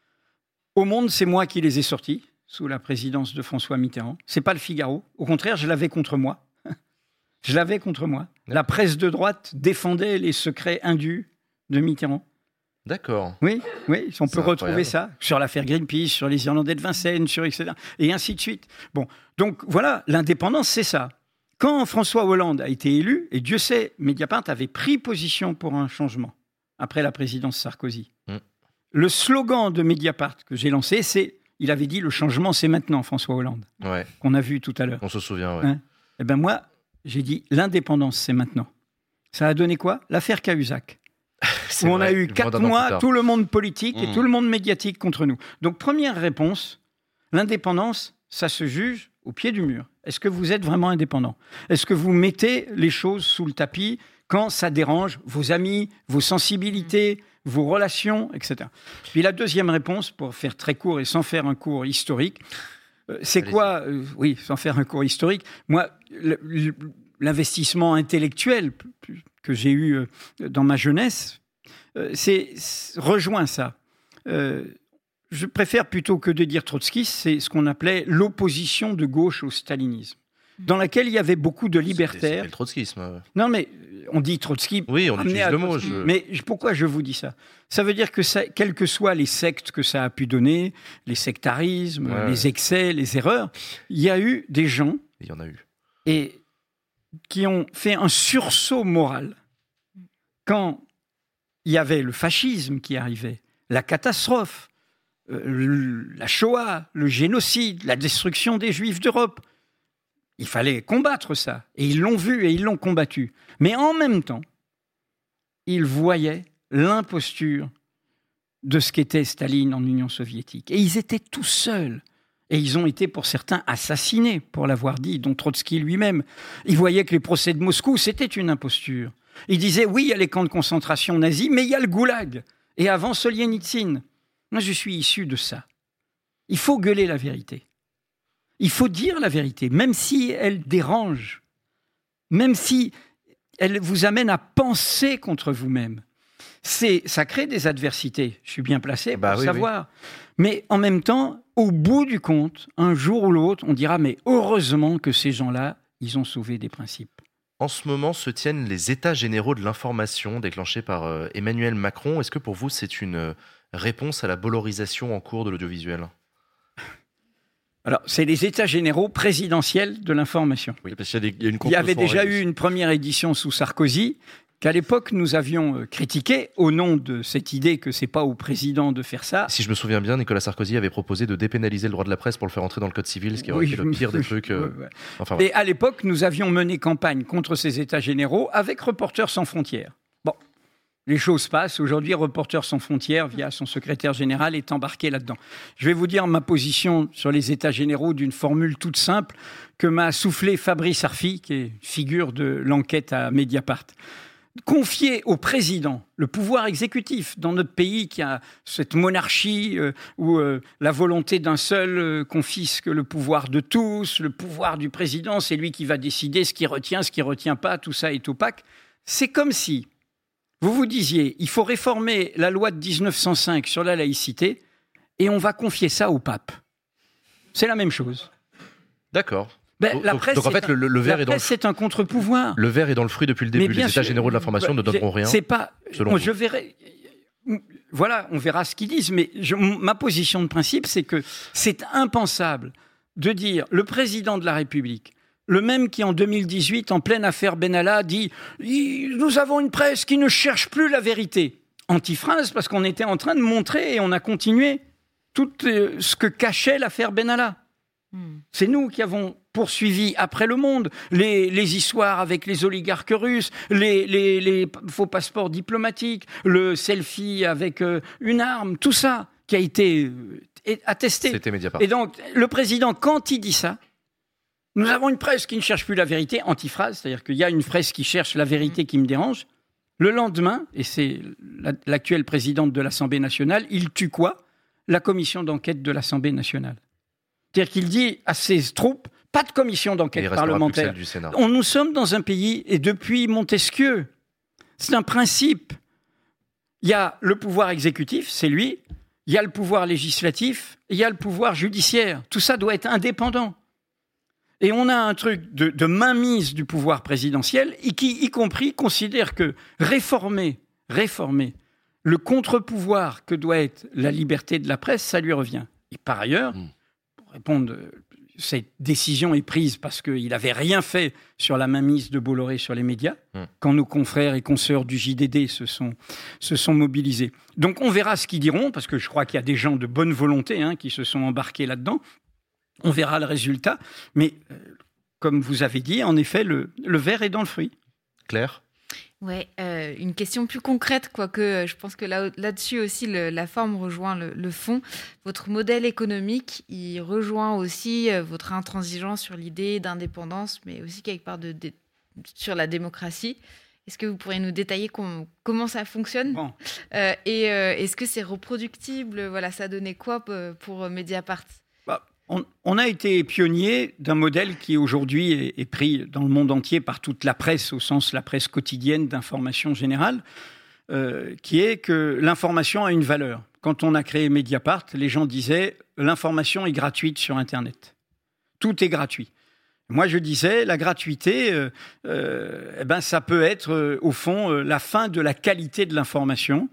au Monde, c'est moi qui les ai sortis, sous la présidence de François Mitterrand. C'est pas le Figaro. Au contraire, je l'avais contre moi. Je l'avais contre moi. La presse de droite défendait les secrets indus de Mitterrand. D'accord. Oui, oui, on peut retrouver incroyable. ça sur l'affaire Greenpeace, sur les Irlandais de Vincennes, sur et cetera. Et ainsi de suite. Bon, donc voilà, l'indépendance, c'est ça. Quand François Hollande a été élu, et Dieu sait, Mediapart avait pris position pour un changement après la présidence Sarkozy. Mm. Le slogan de Mediapart que j'ai lancé, c'est, il avait dit, le changement, c'est maintenant, François Hollande, ouais. qu'on a vu tout à l'heure. On se souvient, ouais. Hein? Eh bien moi, j'ai dit, l'indépendance, c'est maintenant. Ça a donné quoi? L'affaire Cahuzac. Où on vrai, a eu quatre mois, tout le monde politique et mmh. tout le monde médiatique contre nous. Donc, première réponse, l'indépendance, ça se juge au pied du mur. Est-ce que vous êtes vraiment indépendant? Est-ce que vous mettez les choses sous le tapis quand ça dérange vos amis, vos sensibilités, vos relations, et cetera. Puis la deuxième réponse, pour faire très court et sans faire un cours historique, euh, c'est Allez-y. quoi euh, Oui, sans faire un cours historique. Moi, le, le, l'investissement intellectuel que j'ai eu euh, dans ma jeunesse, euh, c'est, c'est rejoint ça. Euh, je préfère plutôt que de dire trotskiste, c'est ce qu'on appelait l'opposition de gauche au stalinisme, dans laquelle il y avait beaucoup de libertaires. C'est, c'est le trotskisme. Non, mais on dit Trotsky. Oui, on utilise le mot. Je... Mais pourquoi je vous dis ça? Ça veut dire que ça, quelles que soient les sectes que ça a pu donner, les sectarismes, ouais, les excès, les erreurs, il y a eu des gens. Il y en a eu. Et qui ont fait un sursaut moral quand il y avait le fascisme qui arrivait, la catastrophe, euh, la Shoah, le génocide, la destruction des Juifs d'Europe. Il fallait combattre ça. Et ils l'ont vu et ils l'ont combattu. Mais en même temps, ils voyaient l'imposture de ce qu'était Staline en Union soviétique. Et ils étaient tout seuls. Et ils ont été, pour certains, assassinés pour l'avoir dit, dont Trotsky lui-même. Ils voyaient que les procès de Moscou, c'était une imposture. Ils disaient, oui, il y a les camps de concentration nazis, mais il y a le goulag. Et avant, Solzhenitsyn. Moi, je suis issu de ça. Il faut gueuler la vérité. Il faut dire la vérité, même si elle dérange, même si elle vous amène à penser contre vous-même. C'est, ça crée des adversités, je suis bien placé pour bah, oui, savoir. Oui. Mais en même temps, au bout du compte, un jour ou l'autre, on dira, mais heureusement que ces gens-là, ils ont sauvé des principes. En ce moment se tiennent les états généraux de l'information déclenchés par euh, Emmanuel Macron. Est-ce que pour vous, c'est une euh, réponse à la bollorisation en cours de l'audiovisuel ? Alors, c'est les états généraux présidentiels de l'information. Oui, parce qu'il y a, des, il y a une Il y avait déjà eu une première édition sous Sarkozy, qu'à l'époque, nous avions critiqué au nom de cette idée que c'est pas au président de faire ça. Si je me souviens bien, Nicolas Sarkozy avait proposé de dépénaliser le droit de la presse pour le faire entrer dans le code civil, ce qui aurait oui, été le pire des trucs. Euh... Ouais, ouais. Enfin, ouais. Et à l'époque, nous avions mené campagne contre ces états généraux avec Reporters sans frontières. Bon, les choses passent. Aujourd'hui, Reporters sans frontières, via son secrétaire général, est embarqué là-dedans. Je vais vous dire ma position sur les états généraux d'une formule toute simple que m'a soufflé Fabrice Arfi, qui est figure de l'enquête à Mediapart. Confier au président le pouvoir exécutif dans notre pays qui a cette monarchie euh, où euh, la volonté d'un seul euh, confisque le pouvoir de tous, le pouvoir du président, c'est lui qui va décider ce qui retient, ce qui ne retient pas, tout ça est opaque. C'est comme si vous vous disiez, il faut réformer la loi de dix-neuf cent cinq sur la laïcité et on va confier ça au pape. C'est la même chose. D'accord. Ben, la presse, donc en fait, un, le, le verre est dans le c'est un contre-pouvoir. Le verre est dans le fruit depuis le début. Les états sûr, généraux de l'information ben, ne donneront rien. C'est pas. Bon, je verrai. Voilà, on verra ce qu'ils disent. Mais je, ma position de principe, c'est que c'est impensable de dire le président de la République Le même qui, en deux mille dix-huit, en pleine affaire Benalla, dit « Nous avons une presse qui ne cherche plus la vérité ». Antiphrase, parce qu'on était en train de montrer et on a continué tout euh, ce que cachait l'affaire Benalla. Hmm. C'est nous qui avons poursuivi après Le Monde les, les histoires avec les oligarques russes, les, les, les faux passeports diplomatiques, le selfie avec euh, une arme, tout ça qui a été euh, attesté. C'était Mediapart. Et donc, le président, quand il dit ça, nous avons une presse qui ne cherche plus la vérité, antiphrase, c'est-à-dire qu'il y a une presse qui cherche la vérité qui me dérange. Le lendemain, et c'est l'actuelle présidente de l'Assemblée nationale, il tue quoi ? La commission d'enquête de l'Assemblée nationale. C'est-à-dire qu'il dit à ses troupes, pas de commission d'enquête parlementaire. Du Sénat. On, nous sommes dans un pays, et depuis Montesquieu, c'est un principe. Il y a le pouvoir exécutif, c'est lui, il y a le pouvoir législatif, il y a le pouvoir judiciaire. Tout ça doit être indépendant. Et on a un truc de, de mainmise du pouvoir présidentiel et qui, y compris, considère que réformer, réformer le contre-pouvoir que doit être la liberté de la presse, ça lui revient. Et par ailleurs, mmh. pour répondre, cette décision est prise parce qu'il n'avait rien fait sur la mainmise de Bolloré sur les médias, mmh. quand nos confrères et consoeurs du J D D se sont, se sont mobilisés. Donc on verra ce qu'ils diront, parce que je crois qu'il y a des gens de bonne volonté hein, qui se sont embarqués là-dedans. On verra le résultat, mais euh, comme vous avez dit, en effet, le, le verre est dans le fruit. Claire ? Ouais, euh, une question plus concrète, quoique je pense que là, là-dessus aussi, le, la forme rejoint le, le fond. Votre modèle économique, il rejoint aussi euh, votre intransigeance sur l'idée d'indépendance, mais aussi quelque part de, de, sur la démocratie. Est-ce que vous pourriez nous détailler com- comment ça fonctionne ? Bon. euh, Et euh, est-ce que c'est reproductible ? Voilà, ça donnait quoi pour, pour Mediapart ? On, on a été pionnier d'un modèle qui aujourd'hui est, est pris dans le monde entier par toute la presse, au sens la presse quotidienne d'information générale, euh, qui est que l'information a une valeur. Quand on a créé Mediapart, les gens disaient « l'information est gratuite sur Internet ». Tout est gratuit. Moi, je disais, la gratuité, euh, euh, eh ben, ça peut être, euh, au fond, euh, la fin de la qualité de l'information,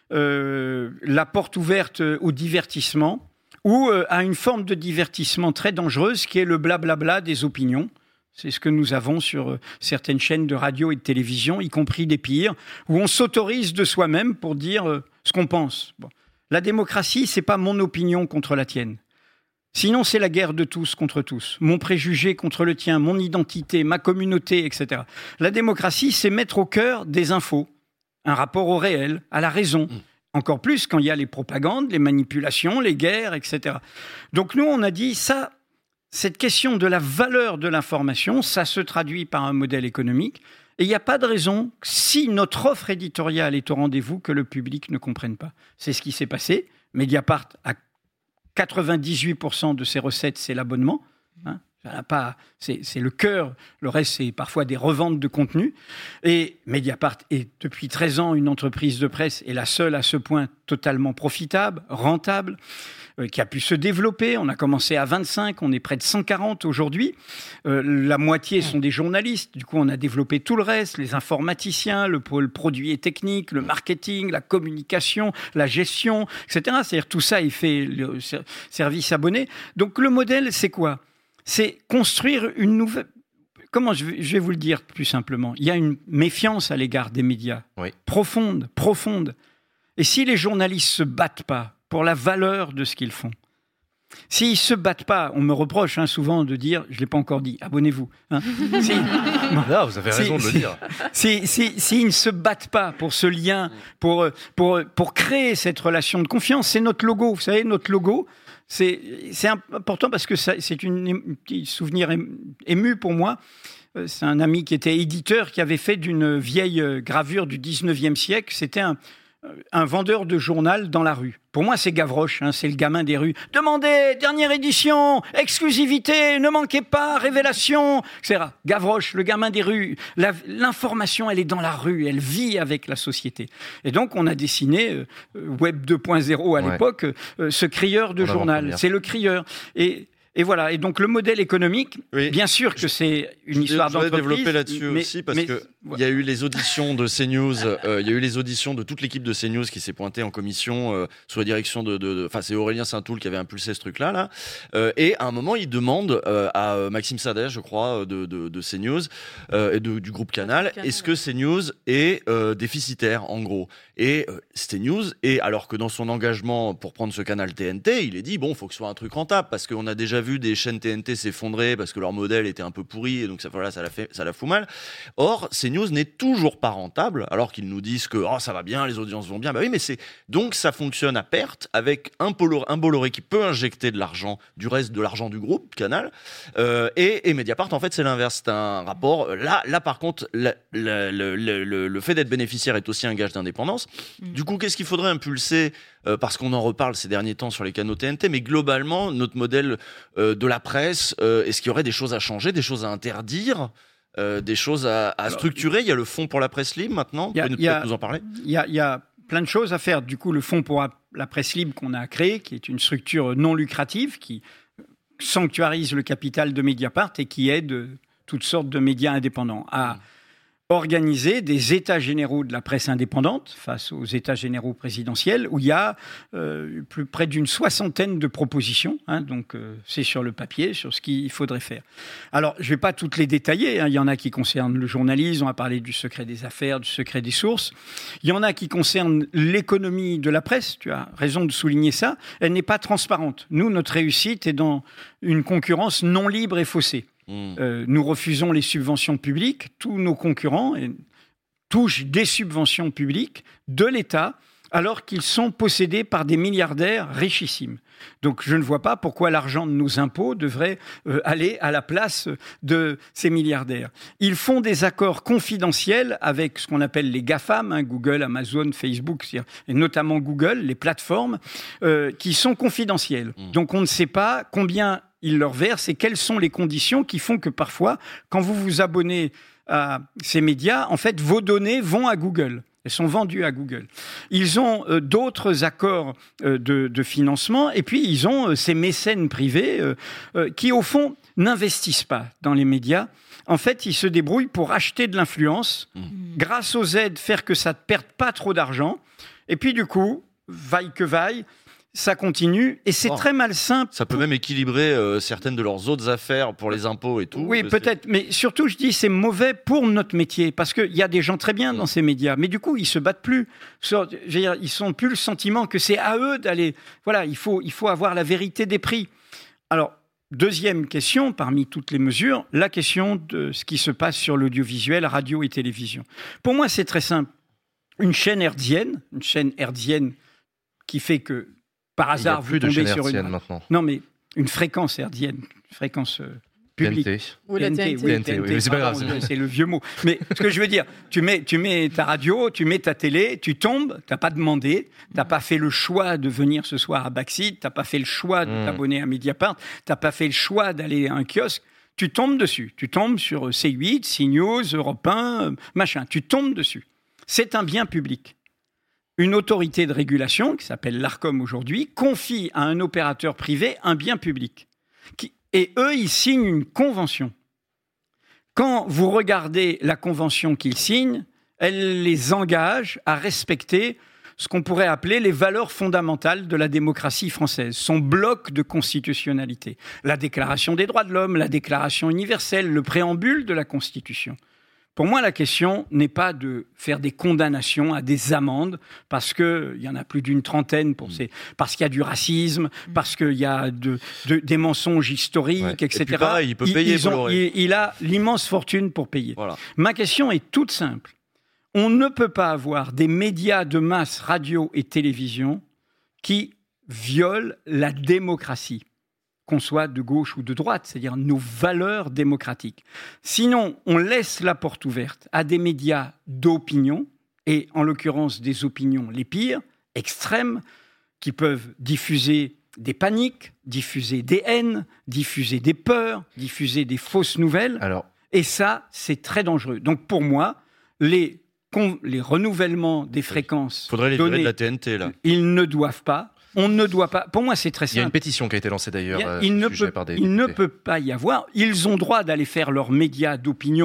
euh, la porte ouverte au divertissement, ou euh, à une forme de divertissement très dangereuse qui est le blablabla des opinions. C'est ce que nous avons sur euh, certaines chaînes de radio et de télévision, y compris des pires, où on s'autorise de soi-même pour dire euh, ce qu'on pense. Bon. La démocratie, c'est pas mon opinion contre la tienne. Sinon, c'est la guerre de tous contre tous. Mon préjugé contre le tien, mon identité, ma communauté, et cetera. La démocratie, c'est mettre au cœur des infos, un rapport au réel, à la raison. Mmh. Encore plus quand il y a les propagandes, les manipulations, les guerres, et cetera. Donc nous, on a dit, ça, cette question de la valeur de l'information, ça se traduit par un modèle économique. Et il n'y a pas de raison, si notre offre éditoriale est au rendez-vous, que le public ne comprenne pas. C'est ce qui s'est passé. Mediapart, à quatre-vingt-dix-huit pour cent de ses recettes, c'est l'abonnement. Hein. Pas, c'est, c'est le cœur, le reste c'est parfois des reventes de contenu. Et Mediapart est depuis treize ans une entreprise de presse et la seule à ce point totalement profitable, rentable, euh, qui a pu se développer. On a commencé à vingt-cinq, on est près de cent quarante aujourd'hui. Euh, la moitié sont des journalistes, du coup on a développé tout le reste, les informaticiens, le pôle produit et technique, le marketing, la communication, la gestion, et cetera. C'est-à-dire tout ça est fait, le service abonné. Donc le modèle c'est quoi ? C'est construire une nouvelle... Comment je vais, je vais vous le dire plus simplement ? Il y a une méfiance à l'égard des médias, oui. profonde, profonde. Et si les journalistes ne se battent pas pour la valeur de ce qu'ils font, s'ils ne se battent pas, on me reproche hein, souvent de dire, je ne l'ai pas encore dit, abonnez-vous. Hein. si, Là, vous avez raison si, de le dire. S'ils si, si, si ne se battent pas pour ce lien, pour, pour, pour créer cette relation de confiance, c'est notre logo. Vous savez, notre logo... C'est, c'est important parce que ça, c'est une, un petit souvenir ému pour moi. C'est un ami qui était éditeur qui avait fait d'une vieille gravure du dix-neuvième siècle. C'était un, un vendeur de journal dans la rue. Pour moi, c'est Gavroche, hein, c'est le gamin des rues. Demandez, dernière édition, exclusivité, ne manquez pas, révélation, et cetera. Gavroche, le gamin des rues. La, l'information, elle est dans la rue, elle vit avec la société. Et donc, on a dessiné euh, Web deux point zéro à ouais. l'époque, euh, ce crieur de on journal. C'est le crieur. Et Et voilà. Et donc, le modèle économique, oui. bien sûr que c'est une je, histoire je d'entreprise. Je vais développer là-dessus mais, aussi parce mais, que Il y a eu les auditions de CNews, euh, il y a eu les auditions de toute l'équipe de CNews qui s'est pointée en commission euh, sous la direction de, de, de, enfin c'est Aurélien Saint-Toul qui avait impulsé ce truc-là, là. Euh, et à un moment, il demande euh, à Maxime Sadet, je crois, de, de, de CNews euh, et de, du groupe Canal, Canal est-ce que CNews est euh, déficitaire, en gros. Et euh, CNews, et alors que dans son engagement pour prendre ce canal T N T, il est dit bon, faut que ce soit un truc rentable parce qu'on a déjà vu des chaînes T N T s'effondrer parce que leur modèle était un peu pourri et donc ça, voilà, ça la fait, ça la fout mal. Or, CNews n'est toujours pas rentable, alors qu'ils nous disent que oh, ça va bien, les audiences vont bien. Bah oui, mais c'est donc ça fonctionne à perte avec un, Polo, un Bolloré qui peut injecter de l'argent, du reste de l'argent du groupe Canal, euh, et, et Mediapart en fait c'est l'inverse. C'est un rapport. Là, là par contre, la, la, le, le, le fait d'être bénéficiaire est aussi un gage d'indépendance. Mmh. Du coup, qu'est-ce qu'il faudrait impulser euh, parce qu'on en reparle ces derniers temps sur les canaux T N T, mais globalement notre modèle euh, de la presse, euh, est-ce qu'il y aurait des choses à changer, des choses à interdire? Euh, des choses à, à structurer. Il y a le fonds pour la presse libre maintenant. Vous pouvez peut-être nous en parler. Il y a, il y a plein de choses à faire. Du coup, le fonds pour la presse libre qu'on a créé, qui est une structure non lucrative, qui sanctuarise le capital de Mediapart et qui aide toutes sortes de médias indépendants à mmh. organiser des états généraux de la presse indépendante face aux états généraux présidentiels où il y a euh, plus près d'une soixantaine de propositions. Hein, donc, euh, c'est sur le papier, sur ce qu'il faudrait faire. Alors, je ne vais pas toutes les détailler. Hein, il y en a qui concernent le journalisme. On a parlé du secret des affaires, du secret des sources. Il y en a qui concernent l'économie de la presse. Tu as raison de souligner ça. Elle n'est pas transparente. Nous, notre réussite est dans une concurrence non libre et faussée. Mmh. Euh, nous refusons les subventions publiques. Tous nos concurrents touchent des subventions publiques de l'État alors qu'ils sont possédés par des milliardaires richissimes. Donc je ne vois pas pourquoi l'argent de nos impôts devrait euh, aller à la place de ces milliardaires. Ils font des accords confidentiels avec ce qu'on appelle les GAFAM, hein, Google, Amazon, Facebook, et notamment Google, les plateformes, euh, qui sont confidentielles. Mmh. Donc on ne sait pas combien ils leur versent et quelles sont les conditions qui font que parfois, quand vous vous abonnez à ces médias, en fait, vos données vont à Google. Elles sont vendues à Google. Ils ont euh, d'autres accords euh, de, de financement et puis ils ont euh, ces mécènes privés euh, euh, qui, au fond, n'investissent pas dans les médias. En fait, ils se débrouillent pour acheter de l'influence, mmh. grâce aux aides, faire que ça ne perde pas trop d'argent. Et puis, du coup, vaille que vaille, ça continue et c'est oh, très malsain. Ça peut pour... même équilibrer euh, certaines de leurs autres affaires pour les impôts et tout. Oui, peut-être. Que... Mais surtout, je dis, c'est mauvais pour notre métier parce qu'il y a des gens très bien dans ces médias. Mais du coup, ils se battent plus. Je veux dire, ils n'ont plus le sentiment que c'est à eux d'aller... Voilà, il faut, il faut avoir la vérité des prix. Alors, deuxième question, parmi toutes les mesures, la question de ce qui se passe sur l'audiovisuel, radio et télévision. Pour moi, c'est très simple. Une chaîne hertzienne, une chaîne hertzienne qui fait que par hasard, vous tombez sur une... Maintenant. Non, mais une fréquence hertzienne, une fréquence euh, publique. T N T. Ou la T N T. Oui, T N T, oui, mais c'est pas grave. C'est... c'est le vieux mot. Mais ce que je veux dire, tu mets, tu mets ta radio, tu mets ta télé, tu tombes, t'as pas demandé, t'as pas fait le choix de venir ce soir à Backseat, t'as pas fait le choix de mmh. t'abonner à Mediapart, t'as pas fait le choix d'aller à un kiosque. Tu tombes dessus. Tu tombes sur C huit, CNews, Europe un, machin. Tu tombes dessus. C'est un bien public. Une autorité de régulation, qui s'appelle l'Arcom aujourd'hui, confie à un opérateur privé un bien public. Qui, et eux, ils signent une convention. Quand vous regardez la convention qu'ils signent, elle les engage à respecter ce qu'on pourrait appeler les valeurs fondamentales de la démocratie française, son bloc de constitutionnalité. La Déclaration des droits de l'homme, la Déclaration universelle, le préambule de la Constitution. Pour moi, la question n'est pas de faire des condamnations à des amendes, parce qu'il y en a plus d'une trentaine, pour ces, parce qu'il y a du racisme, parce qu'il y a de, de, des mensonges historiques, ouais. et cetera. Et puis pareil, il peut payer. Ils ont, il, il a l'immense fortune pour payer. Voilà. Ma question est toute simple. On ne peut pas avoir des médias de masse, radio et télévision, qui violent la démocratie, qu'on soit de gauche ou de droite, c'est-à-dire nos valeurs démocratiques. Sinon, on laisse la porte ouverte à des médias d'opinion, et en l'occurrence des opinions les pires, extrêmes, qui peuvent diffuser des paniques, diffuser des haines, diffuser des peurs, diffuser des fausses nouvelles. Alors... Et ça, c'est très dangereux. Donc pour moi, les, les renouvellements des fréquences... Il faudrait les virer de la T N T, là. Ils ne doivent pas. On ne doit pas. Pour moi, c'est très simple. Il y a une pétition qui a été lancée d'ailleurs. Il, a, il, ne, peut, par des il ne peut pas y avoir. Ils ont droit d'aller faire leurs médias d'opinion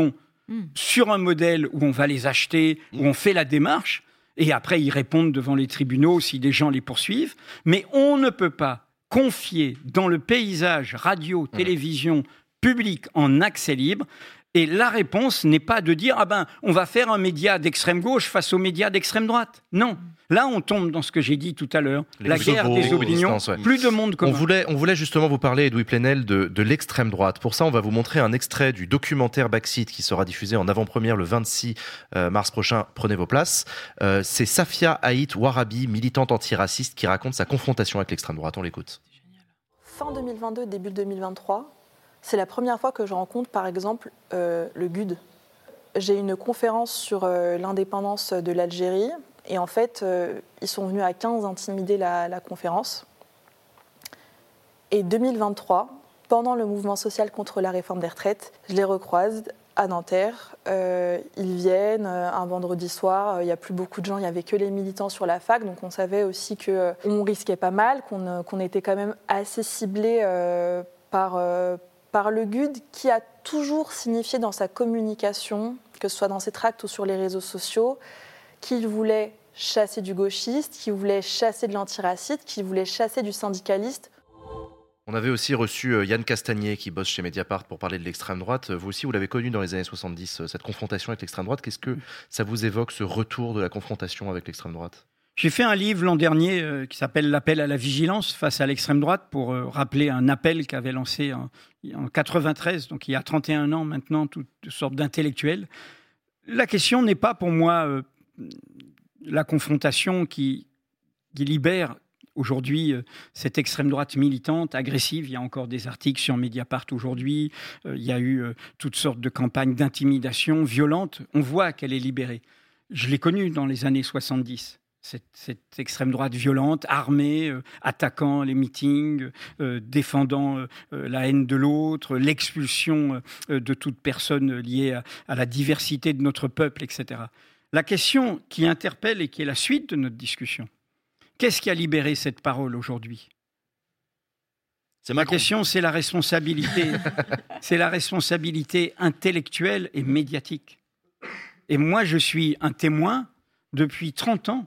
mmh. sur un modèle où on va les acheter, mmh. où on fait la démarche, et après ils répondent devant les tribunaux si des gens les poursuivent. Mais on ne peut pas confier dans le paysage radio, télévision, mmh. public en accès libre. Et la réponse n'est pas de dire « Ah ben, on va faire un média d'extrême gauche face aux médias d'extrême droite ». Non. Là, on tombe dans ce que j'ai dit tout à l'heure. Les la guerre des opinions, ouais. plus de monde commun. On voulait, on voulait justement vous parler, Edoui Plenel, de, de l'extrême droite. Pour ça, on va vous montrer un extrait du documentaire Backseat qui sera diffusé en avant-première le vingt-six mars prochain. Prenez vos places. Euh, c'est Safia Haït Warabi, militante antiraciste, qui raconte sa confrontation avec l'extrême droite. On l'écoute. Fin deux mille vingt-deux, début deux mille vingt-trois, c'est la première fois que je rencontre, par exemple, euh, le G U D. J'ai une conférence sur euh, l'indépendance de l'Algérie. Et en fait, euh, ils sont venus à quinze intimider la, la conférence. Et deux mille vingt-trois, pendant le mouvement social contre la réforme des retraites, je les recroise à Nanterre. Euh, ils viennent euh, un vendredi soir, il n'y a plus beaucoup de gens, il n'y avait que les militants sur la fac. Donc on savait aussi qu'on euh, risquait pas mal, qu'on, qu'on était quand même assez ciblé euh, par, euh, par le G U D, qui a toujours signifié dans sa communication, que ce soit dans ses tracts ou sur les réseaux sociaux, qu'il voulait chasser du gauchiste, qu'il voulait chasser de l'antiraciste, qu'il voulait chasser du syndicaliste. On avait aussi reçu Yann Castagnier qui bosse chez Mediapart pour parler de l'extrême droite. Vous aussi, vous l'avez connu dans les années soixante-dix, cette confrontation avec l'extrême droite. Qu'est-ce que ça vous évoque, ce retour de la confrontation avec l'extrême droite ? J'ai fait un livre l'an dernier euh, qui s'appelle « L'appel à la vigilance face à l'extrême droite » pour euh, rappeler un appel qu'avait lancé en, en quatre-vingt-treize, donc il y a trente et un ans maintenant, toutes sortes d'intellectuels. La question n'est pas pour moi... Euh, la confrontation qui, qui libère aujourd'hui euh, cette extrême droite militante, agressive. Il y a encore des articles sur Mediapart aujourd'hui. Euh, il y a eu euh, toutes sortes de campagnes d'intimidation violentes. On voit qu'elle est libérée. Je l'ai connue dans les années soixante-dix. Cette, cette extrême droite violente, armée, euh, attaquant les meetings, euh, défendant euh, la haine de l'autre, l'expulsion euh, de toute personne liée à, à la diversité de notre peuple, et cetera. La question qui interpelle et qui est la suite de notre discussion, qu'est-ce qui a libéré cette parole aujourd'hui ? C'est la question, c'est la responsabilité, c'est la responsabilité intellectuelle et médiatique. Et moi, je suis un témoin depuis trente ans.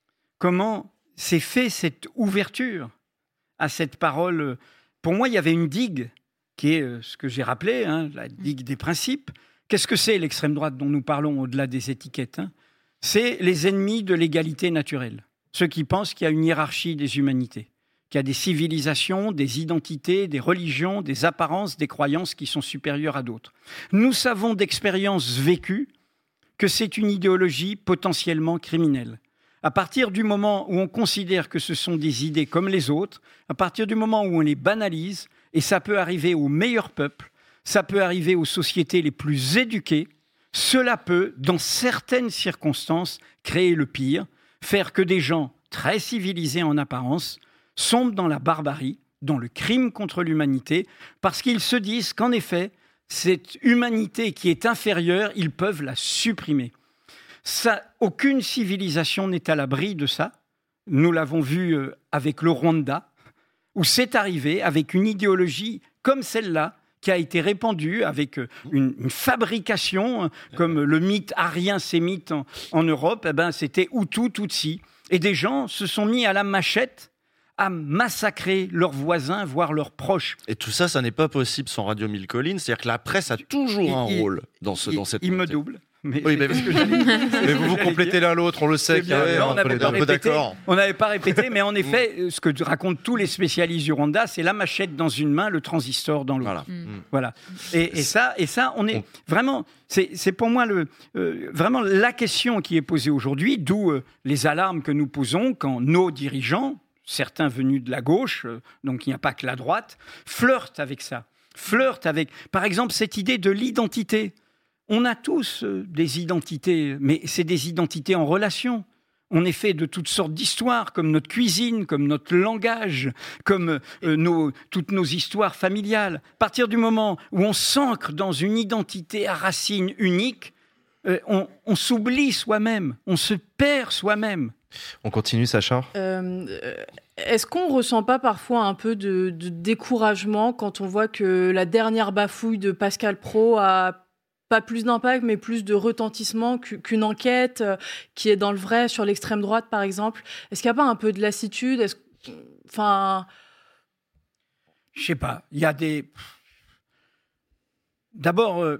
Comment s'est fait cette ouverture à cette parole ? Pour moi, il y avait une digue, qui est ce que j'ai rappelé, hein, la digue des principes. Qu'est-ce que c'est l'extrême droite dont nous parlons au-delà des étiquettes, hein ? C'est les ennemis de l'égalité naturelle. Ceux qui pensent qu'il y a une hiérarchie des humanités, qu'il y a des civilisations, des identités, des religions, des apparences, des croyances qui sont supérieures à d'autres. Nous savons d'expérience vécue que c'est une idéologie potentiellement criminelle. À partir du moment où on considère que ce sont des idées comme les autres, à partir du moment où on les banalise, et ça peut arriver aux meilleurs peuples, ça peut arriver aux sociétés les plus éduquées. Cela peut, dans certaines circonstances, créer le pire, faire que des gens très civilisés en apparence sombrent dans la barbarie, dans le crime contre l'humanité, parce qu'ils se disent qu'en effet, cette humanité qui est inférieure, ils peuvent la supprimer. Ça, aucune civilisation n'est à l'abri de ça. Nous l'avons vu avec le Rwanda, où c'est arrivé avec une idéologie comme celle-là, qui a été répandue avec une, une fabrication, comme le mythe arien-sémite en, en Europe, eh ben, c'était Hutu, Tutsi. Et des gens se sont mis à la machette à massacrer leurs voisins, voire leurs proches. Et tout ça, ça n'est pas possible sans Radio Mille Collines. C'est-à-dire que la presse a toujours il, un il, rôle dans, ce, il, dans cette Il montée. me double. Mais, oui, mais, que mais vous vous complétez l'un l'autre, on le sait. Bien, qu'il y a on n'avait pas, pas, pas répété, mais en effet, ce que racontent tous les spécialistes du Rwanda, c'est la machette dans une main, le transistor dans l'autre. Voilà. Mm. voilà. Et, et, ça, et ça, on est vraiment... C'est, c'est pour moi le, euh, vraiment la question qui est posée aujourd'hui, d'où euh, les alarmes que nous posons quand nos dirigeants, certains venus de la gauche, euh, donc il n'y a pas que la droite, flirtent avec ça. Flirtent avec, par exemple, cette idée de l'identité. On a tous euh, des identités, mais c'est des identités en relation. On est fait de toutes sortes d'histoires, comme notre cuisine, comme notre langage, comme euh, nos, toutes nos histoires familiales. À partir du moment où on s'ancre dans une identité à racines uniques, euh, on, on s'oublie soi-même, on se perd soi-même. On continue, Sacha euh, Est-ce qu'on ne ressent pas parfois un peu de, de découragement quand on voit que la dernière bafouille de Pascal Praud a pas plus d'impact, mais plus de retentissement qu'une enquête euh, qui est dans le vrai sur l'extrême droite, par exemple. Est-ce qu'il n'y a pas un peu de lassitude? Est-ce... Enfin... Je sais pas. Il y a des... D'abord, euh,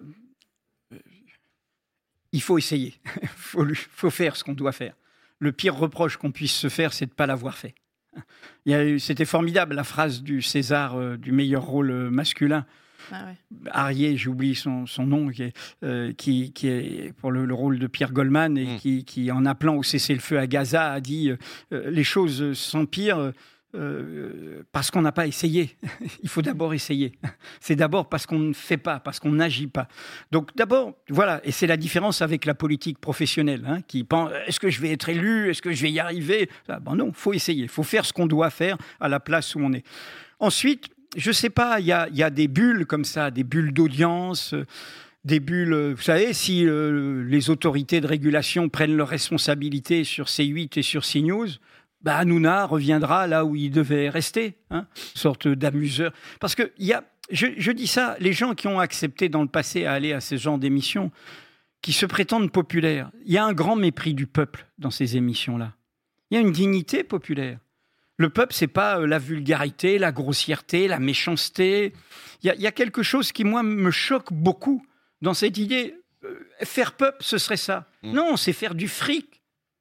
il faut essayer. Il faut, faut faire ce qu'on doit faire. Le pire reproche qu'on puisse se faire, c'est de ne pas l'avoir fait. Il y a eu, c'était formidable, la phrase du César euh, du meilleur rôle masculin. Ah ouais. Arié, j'oublie son, son nom, qui est, euh, qui, qui est pour le, le rôle de Pierre Goldman, et mmh. qui, qui, en appelant au cessez-le-feu à Gaza, a dit euh, « Les choses s'empirent euh, parce qu'on n'a pas essayé. Il faut d'abord essayer. C'est d'abord parce qu'on ne fait pas, parce qu'on n'agit pas. » Donc d'abord, voilà, et c'est la différence avec la politique professionnelle, hein, qui pense « Est-ce que je vais être élu? Est-ce que je vais y arriver ?» ah, ben non, il faut essayer, il faut faire ce qu'on doit faire à la place où on est. Ensuite, je ne sais pas, il y a, y a des bulles comme ça, des bulles d'audience, des bulles... Vous savez, si euh, les autorités de régulation prennent leurs responsabilités sur C huit et sur CNews, bah, Hanouna reviendra là où il devait rester, hein, sorte d'amuseur. Parce que y a, je, je dis ça, les gens qui ont accepté dans le passé à aller à ce genre d'émissions, qui se prétendent populaires, il y a un grand mépris du peuple dans ces émissions-là. Il y a une dignité populaire. Le peuple, c'est pas la vulgarité, la grossièreté, la méchanceté. Il y, y a quelque chose qui, moi, me choque beaucoup dans cette idée. Euh, faire peuple, ce serait ça. Mmh. Non, c'est faire du fric.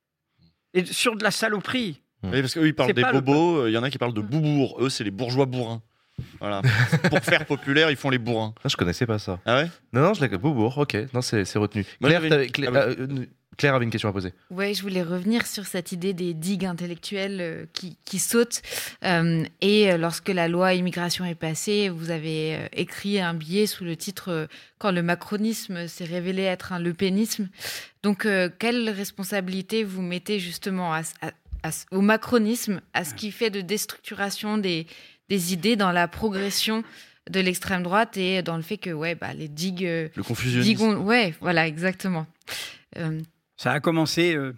Et sur de la saloperie. Mmh. Oui, parce qu'eux, ils parlent c'est des bobos. Il y en a qui parlent de boubours. Eux, c'est les bourgeois bourrins. Voilà. Pour faire populaire, ils font les bourrins. Ah, je connaissais pas ça. Ah ouais? Non, non, je l'ai... Boubourg, ok. Non, c'est, c'est retenu. Moi, Claire, une... Claire, ah, oui. euh, Claire avait une question à poser. Oui, je voulais revenir sur cette idée des digues intellectuelles euh, qui, qui sautent. Euh, et lorsque la loi immigration est passée, vous avez euh, écrit un billet sous le titre euh, « Quand le macronisme s'est révélé être un lepénisme ». Donc, euh, quelle responsabilité vous mettez justement à, à, à, au macronisme, à ce qui fait de déstructuration des, des idées dans la progression de l'extrême droite et dans le fait que ouais, bah, les digues... Le confusionnisme. Digues, ouais, voilà, exactement. Euh, Ça a commencé euh,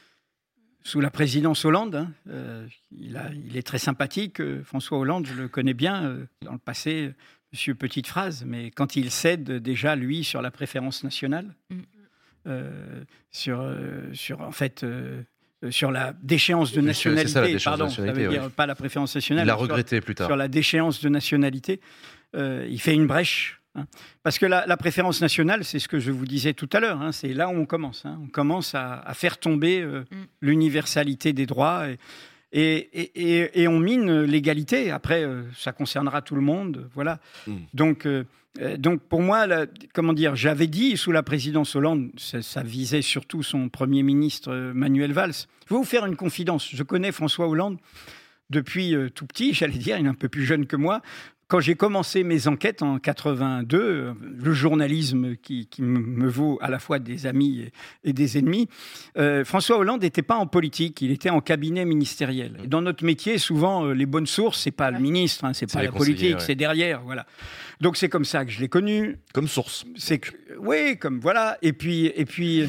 sous la présidence Hollande. Hein. Euh, il, a, il est très sympathique. Euh, François Hollande, je le connais bien. Euh, dans le passé, monsieur petite phrase, mais quand il cède déjà, lui, sur la préférence nationale, mm. euh, sur, euh, sur, en fait... Euh, sur la déchéance de nationalité, c'est ça, la déchéance pardon, de nationalité, ça veut ouais. dire pas la préférence nationale. Il l'a regretté plus tard. Sur la déchéance de nationalité, euh, il fait une brèche. Hein. Parce que la, la préférence nationale, c'est ce que je vous disais tout à l'heure, hein, c'est là où on commence. Hein. On commence à, à faire tomber euh, mm. l'universalité des droits et, et, et, et, et on mine l'égalité. Après, euh, ça concernera tout le monde. Voilà. Mm. Donc... Euh, Donc pour moi, la, comment dire, j'avais dit sous la présidence Hollande, ça, ça visait surtout son Premier ministre Manuel Valls. Je vais vous faire une confidence. Je connais François Hollande depuis euh, tout petit, j'allais dire, il est un peu plus jeune que moi. Quand j'ai commencé mes enquêtes en quatre-vingt-deux, euh, le journalisme qui, qui me vaut à la fois des amis et, et des ennemis, euh, François Hollande n'était pas en politique, il était en cabinet ministériel. Et dans notre métier, souvent, euh, les bonnes sources, c'est pas le ministre, hein, c'est, c'est pas la politique, ouais. C'est derrière, voilà. Donc c'est comme ça que je l'ai connu. Comme source. C'est que, oui, comme voilà. Et puis, et puis.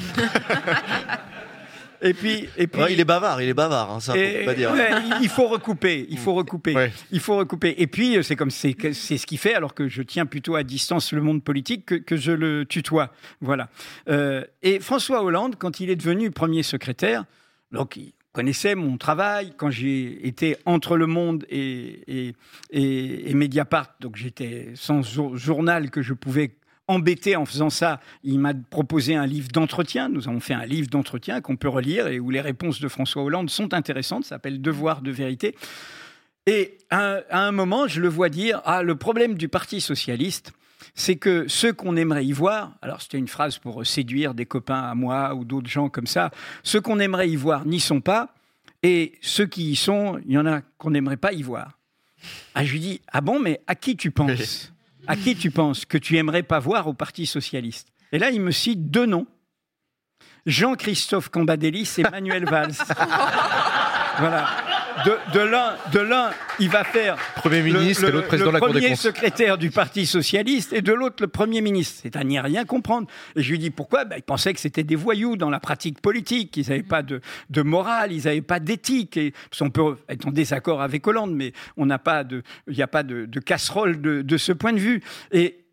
Et puis, et puis ouais, il est bavard, il est bavard, hein, ça, et, faut pas dire. Ouais, il faut recouper, il faut recouper, ouais. il faut recouper. Et puis, c'est comme c'est, c'est ce qui fait, alors que je tiens plutôt à distance le monde politique, que, que je le tutoie. Voilà. Euh, et François Hollande, quand il est devenu premier secrétaire, donc il connaissait mon travail quand j'ai été entre Le Monde et, et, et, et Mediapart, donc j'étais sans journal que je pouvais embêté en faisant ça. Il m'a proposé un livre d'entretien. Nous avons fait un livre d'entretien qu'on peut relire et où les réponses de François Hollande sont intéressantes. Ça s'appelle « Devoir de vérité ». Et à, à un moment, je le vois dire « Ah, le problème du Parti socialiste, c'est que ceux qu'on aimerait y voir... » Alors, c'était une phrase pour séduire des copains à moi ou d'autres gens comme ça. « Ceux qu'on aimerait y voir n'y sont pas. Et ceux qui y sont, il y en a qu'on n'aimerait pas y voir. » Ah, je lui dis « Ah bon, mais à qui tu penses ?» À qui tu penses que tu aimerais pas voir au Parti socialiste? Et là, il me cite deux noms. Jean-Christophe Cambadélis et Manuel Valls. Voilà. De, de, l'un, de l'un, il va faire Premier ministre le, le, et l'autre président de la Cour des comptes. Le premier secrétaire du Parti socialiste et de l'autre le Premier ministre. C'est à n'y rien comprendre. Et je lui dis pourquoi? Ben, il pensait que c'était des voyous dans la pratique politique. Ils n'avaient pas de, de morale, ils n'avaient pas d'éthique. Et, parce qu'on peut être en désaccord avec Hollande, mais on n'a pas de, il n'y a pas de, de casserole de, de ce point de vue. Et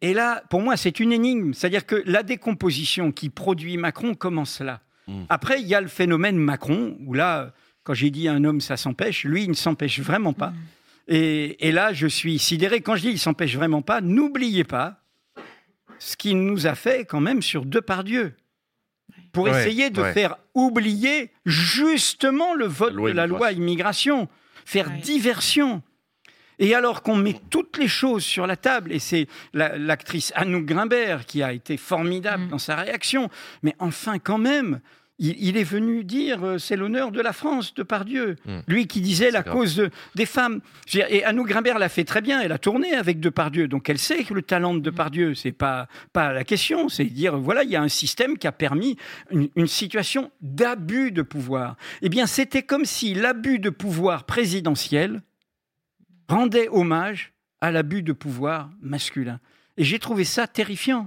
et là, pour moi, c'est une énigme. C'est-à-dire que la décomposition qui produit Macron commence là. Mmh. Après, il y a le phénomène Macron, où là, quand j'ai dit un homme, ça s'empêche, lui, il ne s'empêche vraiment pas. Mmh. Et, et là, je suis sidéré. Quand je dis il ne s'empêche vraiment pas, n'oubliez pas ce qu'il nous a fait quand même sur Depardieu. Pour ouais, essayer de ouais. faire oublier justement le vote de la loi immigration, faire ouais. diversion. Et alors qu'on met toutes les choses sur la table, et c'est la, l'actrice Anouk Grimbert qui a été formidable mmh. dans sa réaction, mais enfin quand même, il, il est venu dire euh, c'est l'honneur de la France, Depardieu. Mmh. Lui qui disait c'est la grave. cause de, des femmes. Et Anouk Grimbert l'a fait très bien, elle a tourné avec Depardieu, donc elle sait que le talent de Depardieu, c'est pas, pas la question, c'est dire voilà, il y a un système qui a permis une, une situation d'abus de pouvoir. Eh bien, c'était comme si l'abus de pouvoir présidentiel rendait hommage à l'abus de pouvoir masculin. Et j'ai trouvé ça terrifiant.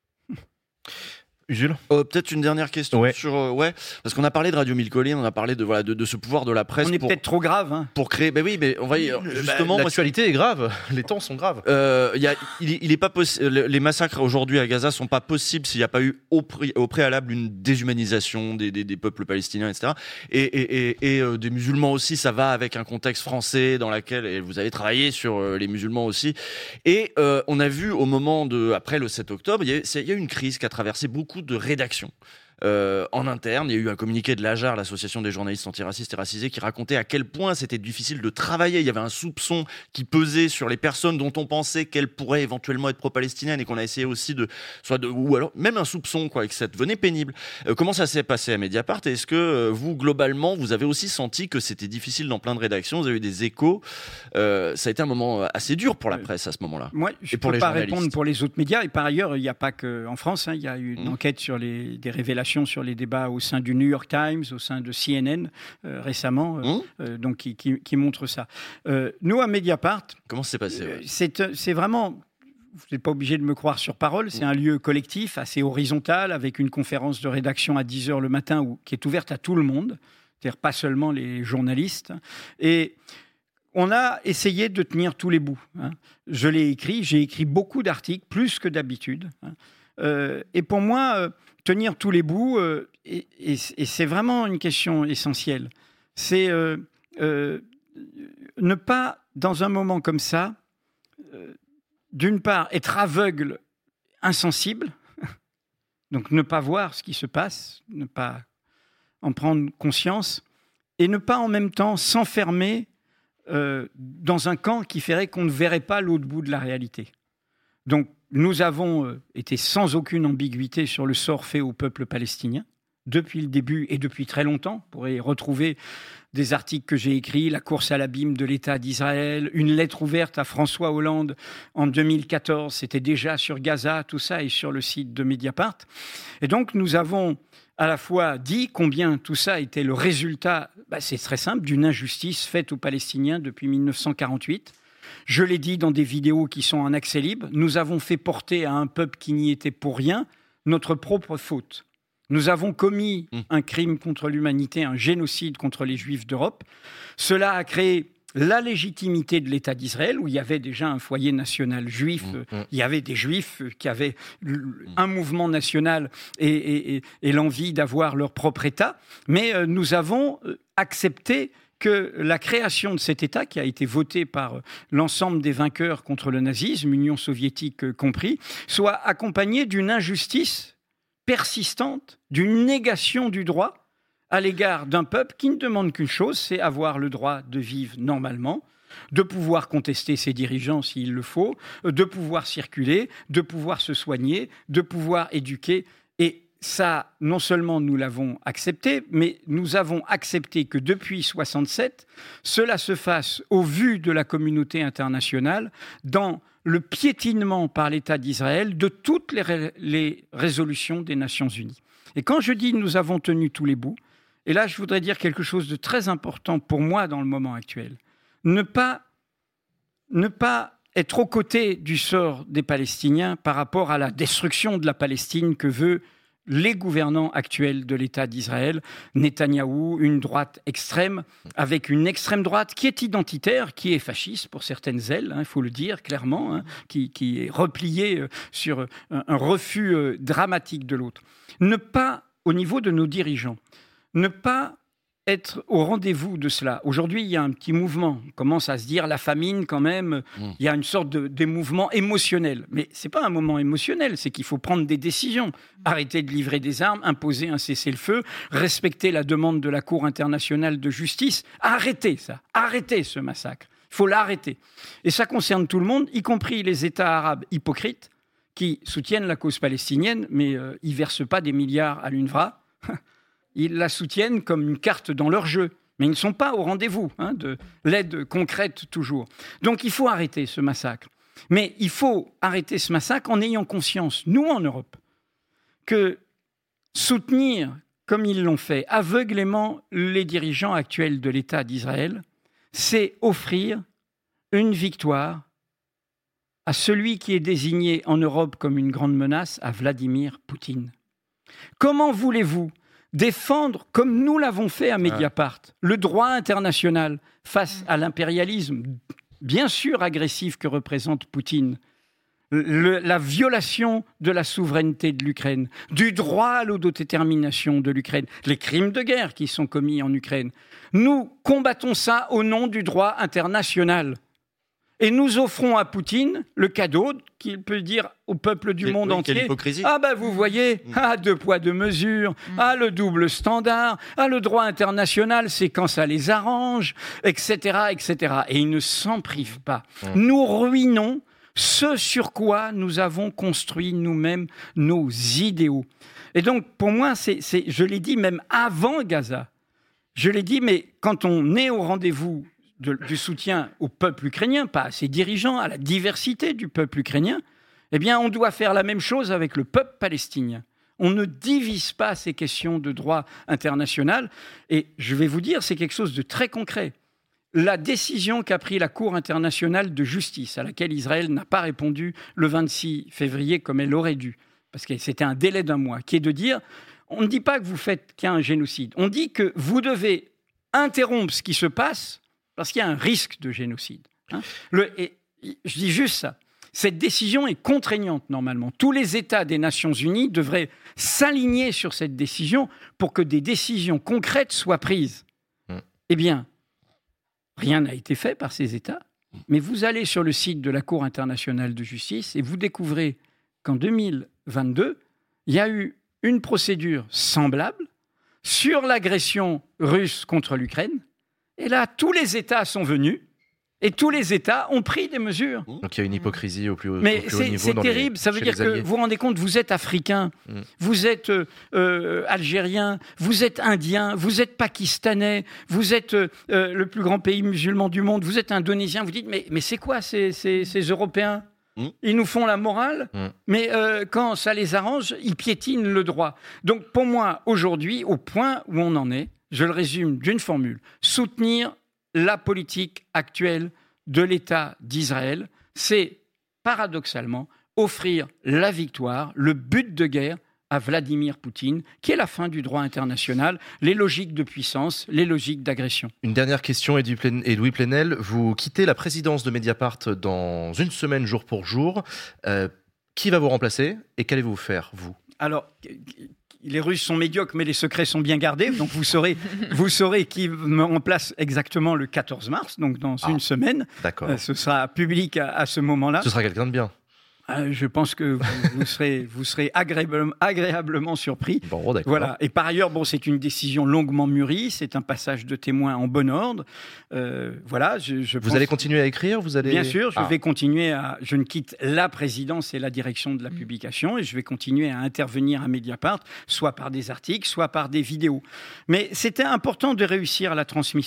Jules euh, peut-être une dernière question ouais. sur euh, ouais parce qu'on a parlé de Radio Mille Collines, on a parlé de voilà de, de ce pouvoir de la presse. On est pour, peut-être trop grave hein. pour créer. Ben oui, mais on va y, justement. Bah, l'actualité moi, est grave, les temps sont graves. Euh, y a, il, il est pas possible. Les massacres aujourd'hui à Gaza sont pas possibles s'il n'y a pas eu au, pré, au préalable une déshumanisation des, des, des peuples palestiniens, et cetera. Et, et, et, et euh, des musulmans aussi. Ça va avec un contexte français dans lequel et vous avez travaillé sur euh, les musulmans aussi. Et euh, on a vu au moment de après le sept octobre, il y a, il y a eu une crise qui a traversé beaucoup de rédactions. Euh, en interne, il y a eu un communiqué de l'A J A R, l'association des journalistes antiracistes et racisés, qui racontait à quel point c'était difficile de travailler. Il y avait un soupçon qui pesait sur les personnes dont on pensait qu'elles pourraient éventuellement être pro-palestiniennes et qu'on a essayé aussi de, soit de, ou alors même un soupçon quoi, et que ça devenait pénible. Euh, comment ça s'est passé à Mediapart ? Est-ce que euh, vous globalement, vous avez aussi senti que c'était difficile dans plein de rédactions ? Vous avez eu des échos. Euh, ça a été un moment assez dur pour la presse à ce moment-là. Moi, je ne peux pas répondre pour les autres médias. Et par ailleurs, il n'y a pas qu'en France. Hein, il y a eu une mmh. enquête sur les des révélations sur les débats au sein du New York Times, au sein de C N N euh, récemment, euh, mmh. euh, donc qui, qui, qui montre ça. Euh, nous, à Mediapart... Comment ça s'est passé ouais. c'est, c'est vraiment... Vous n'êtes pas obligé de me croire sur parole, c'est mmh. un lieu collectif, assez horizontal, avec une conférence de rédaction à dix heures le matin où, qui est ouverte à tout le monde, c'est-à-dire pas seulement les journalistes. Et... on a essayé de tenir tous les bouts. Hein. Je l'ai écrit, j'ai écrit beaucoup d'articles, plus que d'habitude. Hein. Euh, et pour moi, euh, tenir tous les bouts, euh, et, et, et c'est vraiment une question essentielle. C'est euh, euh, ne pas, dans un moment comme ça, euh, d'une part, être aveugle, insensible, donc ne pas voir ce qui se passe, ne pas en prendre conscience, et ne pas en même temps s'enfermer Euh, dans un camp qui ferait qu'on ne verrait pas l'autre bout de la réalité. Donc, nous avons euh, été sans aucune ambiguïté sur le sort fait au peuple palestinien, depuis le début et depuis très longtemps. Vous pourrez retrouver des articles que j'ai écrits, la course à l'abîme de l'État d'Israël, une lettre ouverte à François Hollande en deux mille quatorze, c'était déjà sur Gaza, tout ça est sur le site de Mediapart. Et donc, nous avons à la fois dit combien tout ça était le résultat, bah c'est très simple, d'une injustice faite aux Palestiniens depuis mille neuf cent quarante-huit. Je l'ai dit dans des vidéos qui sont en accès libre. Nous avons fait porter à un peuple qui n'y était pour rien notre propre faute. Nous avons commis un crime contre l'humanité, un génocide contre les Juifs d'Europe. Cela a créé la légitimité de l'État d'Israël, où il y avait déjà un foyer national juif, mmh, mmh. il y avait des juifs qui avaient un mouvement national et, et, et, et l'envie d'avoir leur propre État, mais euh, nous avons accepté que la création de cet État, qui a été voté par l'ensemble des vainqueurs contre le nazisme, Union soviétique compris, soit accompagnée d'une injustice persistante, d'une négation du droit, à l'égard d'un peuple qui ne demande qu'une chose, c'est avoir le droit de vivre normalement, de pouvoir contester ses dirigeants s'il le faut, de pouvoir circuler, de pouvoir se soigner, de pouvoir éduquer. Et ça, non seulement nous l'avons accepté, mais nous avons accepté que depuis soixante-sept, cela se fasse au vu de la communauté internationale dans le piétinement par l'État d'Israël de toutes les, ré- les résolutions des Nations Unies. Et quand je dis nous avons tenu tous les bouts, et là, je voudrais dire quelque chose de très important pour moi dans le moment actuel. Ne pas, ne pas être aux côtés du sort des Palestiniens par rapport à la destruction de la Palestine que veut les gouvernants actuels de l'État d'Israël, Netanyahou, une droite extrême, avec une extrême droite qui est identitaire, qui est fasciste pour certaines ailes, il hein, faut le dire clairement, hein, qui, qui est repliée euh, sur un, un refus euh, dramatique de l'autre. Ne pas, au niveau de nos dirigeants, ne pas être au rendez-vous de cela. Aujourd'hui, il y a un petit mouvement. On commence à se dire la famine, quand même. Mmh. Il y a une sorte de, de mouvement émotionnel. Mais ce n'est pas un moment émotionnel, c'est qu'il faut prendre des décisions. Arrêter de livrer des armes, imposer un cessez-le-feu, respecter la demande de la Cour internationale de justice. Arrêtez ça. Arrêtez ce massacre. Il faut l'arrêter. Et ça concerne tout le monde, y compris les États arabes hypocrites qui soutiennent la cause palestinienne, mais euh, ils ne versent pas des milliards à l'UNRWA. Ils la soutiennent comme une carte dans leur jeu, mais ils ne sont pas au rendez-vous hein, de l'aide concrète toujours. Donc il faut arrêter ce massacre. Mais il faut arrêter ce massacre en ayant conscience, nous en Europe, que soutenir, comme ils l'ont fait, aveuglément les dirigeants actuels de l'État d'Israël, c'est offrir une victoire à celui qui est désigné en Europe comme une grande menace, à Vladimir Poutine. Comment voulez-vous défendre, comme nous l'avons fait à Mediapart, le droit international face à l'impérialisme, bien sûr agressif que représente Poutine, le, la violation de la souveraineté de l'Ukraine, du droit à l'autodétermination de l'Ukraine, les crimes de guerre qui sont commis en Ukraine. Nous combattons ça au nom du droit international. Et nous offrons à Poutine le cadeau qu'il peut dire au peuple du Quelle, monde oui, entier. Quelle hypocrisie. Ah ben vous voyez, mmh. ah deux poids deux mesures, mmh. ah le double standard, ah le droit international, c'est quand ça les arrange, et cetera, et cetera. Et ils ne s'en privent pas. Mmh. Nous ruinons ce sur quoi nous avons construit nous-mêmes nos idéaux. Et donc pour moi, c'est, c'est, je l'ai dit même avant Gaza, je l'ai dit, mais quand on est au rendez-vous De, du soutien au peuple ukrainien, pas à ses dirigeants, à la diversité du peuple ukrainien, eh bien, on doit faire la même chose avec le peuple palestinien. On ne divise pas ces questions de droit international. Et je vais vous dire, c'est quelque chose de très concret. La décision qu'a prise la Cour internationale de justice, à laquelle Israël n'a pas répondu le vingt-six février comme elle aurait dû, parce que c'était un délai d'un mois, qui est de dire, on ne dit pas que vous faites qu'un génocide, on dit que vous devez interrompre ce qui se passe parce qu'il y a un risque de génocide. Hein. Le, et, je dis juste ça. Cette décision est contraignante, normalement. Tous les États des Nations Unies devraient s'aligner sur cette décision pour que des décisions concrètes soient prises. Mmh. Eh bien, rien n'a été fait par ces États. Mais vous allez sur le site de la Cour internationale de justice et vous découvrez qu'en deux mille vingt-deux, il y a eu une procédure semblable sur l'agression russe contre l'Ukraine. Et là, tous les États sont venus et tous les États ont pris des mesures. Donc il y a une hypocrisie au plus haut, Mais au plus c'est, haut niveau. c'est terrible. Les, ça veut dire que vous vous rendez compte, vous êtes africain, mm. vous êtes euh, algérien, vous êtes indien, vous êtes pakistanais, vous êtes euh, le plus grand pays musulman du monde, vous êtes indonésien. Vous dites, mais, mais c'est quoi ces, ces, ces Européens ? Mm. Ils nous font la morale, mm. mais euh, quand ça les arrange, ils piétinent le droit. Donc pour moi, aujourd'hui, au point où on en est, je le résume d'une formule, soutenir la politique actuelle de l'État d'Israël, c'est paradoxalement offrir la victoire, le but de guerre à Vladimir Poutine, qui est la fin du droit international, les logiques de puissance, les logiques d'agression. Une dernière question, Edoui Plenel. Vous quittez la présidence de Mediapart dans une semaine, jour pour jour. Euh, qui va vous remplacer et qu'allez-vous faire, vous ? Alors... Les Russes sont médiocres, mais les secrets sont bien gardés. Donc, vous saurez, vous saurez qui me remplace exactement le quatorze mars, donc dans ah, une semaine. D'accord. Euh, ce sera public à, à ce moment-là. Ce sera quelqu'un de bien. Euh, je pense que vous, vous serez, vous serez agréablement, agréablement surpris. Bon, d'accord. Voilà. Et par ailleurs, bon, c'est une décision longuement mûrie. C'est un passage de témoin en bon ordre. Euh, voilà. Je, je vous pense... allez continuer à écrire, vous allez. Bien sûr, je ah. vais continuer à. Je ne quitte la présidence et la direction de la publication, et je vais continuer à intervenir à Mediapart, soit par des articles, soit par des vidéos. Mais c'était important de réussir la transmission.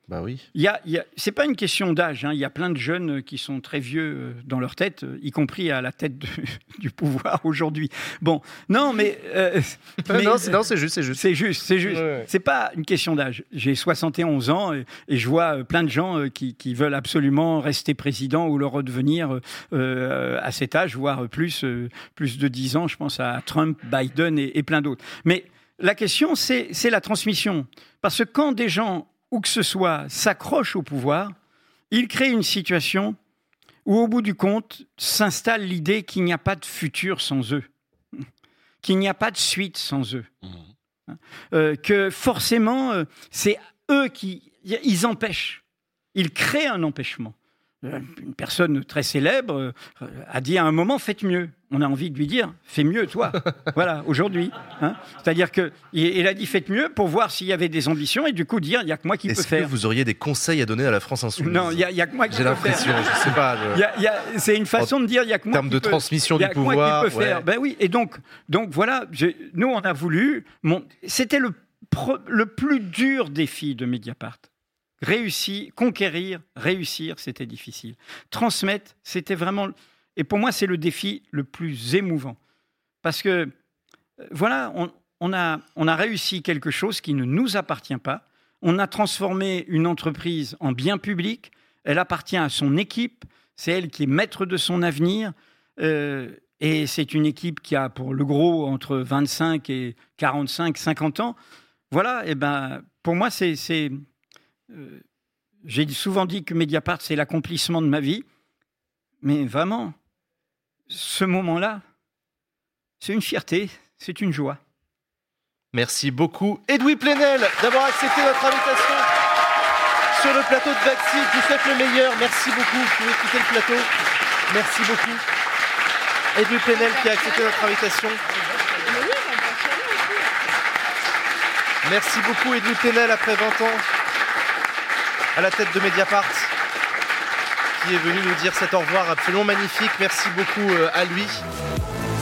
Bah oui. Il y a, il y a, c'est pas une question d'âge. Hein. Il y a plein de jeunes qui sont très vieux dans leur tête, y compris à la tête de, du pouvoir aujourd'hui. Bon, non, mais, euh, mais non, c'est, non, c'est juste, c'est juste. C'est juste, c'est juste. Ouais, ouais. C'est pas une question d'âge. J'ai soixante et onze ans et, et je vois plein de gens qui, qui veulent absolument rester président ou le redevenir euh, à cet âge, voire plus, euh, plus de dix ans. Je pense à Trump, Biden et, et plein d'autres. Mais la question, c'est, c'est la transmission. Parce que quand des gens, où que ce soit, s'accrochent au pouvoir, ils créent une situation où, au bout du compte, s'installe l'idée qu'il n'y a pas de futur sans eux, qu'il n'y a pas de suite sans eux, mmh. euh, que forcément, euh, c'est eux qui... Ils empêchent, ils créent un empêchement. Une personne très célèbre euh, a dit à un moment « faites mieux ». On a envie de lui dire « fais mieux, toi ». Voilà, aujourd'hui. Hein. C'est-à-dire qu'il a dit « faites mieux » pour voir s'il y avait des ambitions et du coup dire « il n'y a que moi qui Est-ce peux faire ». Est-ce que vous auriez des conseils à donner à la France Insoumise ? Non, il n'y a, y a que moi qui J'ai peux l'impression, faire. je sais pas. Je... Y a, y a, c'est une façon de dire « il n'y a que moi En termes qui de peut, transmission y a du que moi pouvoir. qui peut faire ». Ben oui, et donc, donc voilà, je, nous on a voulu... Mon, c'était le, pro, le plus dur défi de Mediapart. Réussir, conquérir, réussir, c'était difficile. Transmettre, c'était vraiment... Et pour moi, c'est le défi le plus émouvant. Parce que, voilà, on, on, a, on a réussi quelque chose qui ne nous appartient pas. On a transformé une entreprise en bien public. Elle appartient à son équipe. C'est elle qui est maître de son avenir. Euh, et c'est une équipe qui a, pour le gros, entre vingt-cinq et quarante-cinq, cinquante ans. Voilà, et ben, pour moi, c'est... c'est Euh, j'ai souvent dit que Mediapart, c'est l'accomplissement de ma vie. Mais vraiment, ce moment-là, c'est une fierté, c'est une joie. Merci beaucoup, Edoui Plenel, d'avoir accepté notre invitation sur le plateau de Backseat. Je vous souhaite le meilleur. Merci beaucoup. Vous pouvez quitter le plateau. Merci beaucoup. Edoui Plenel qui a accepté notre invitation. Merci beaucoup, Edoui Plenel, après vingt ans. À la tête de Mediapart, qui est venu nous dire cet au revoir absolument magnifique. Merci beaucoup à lui.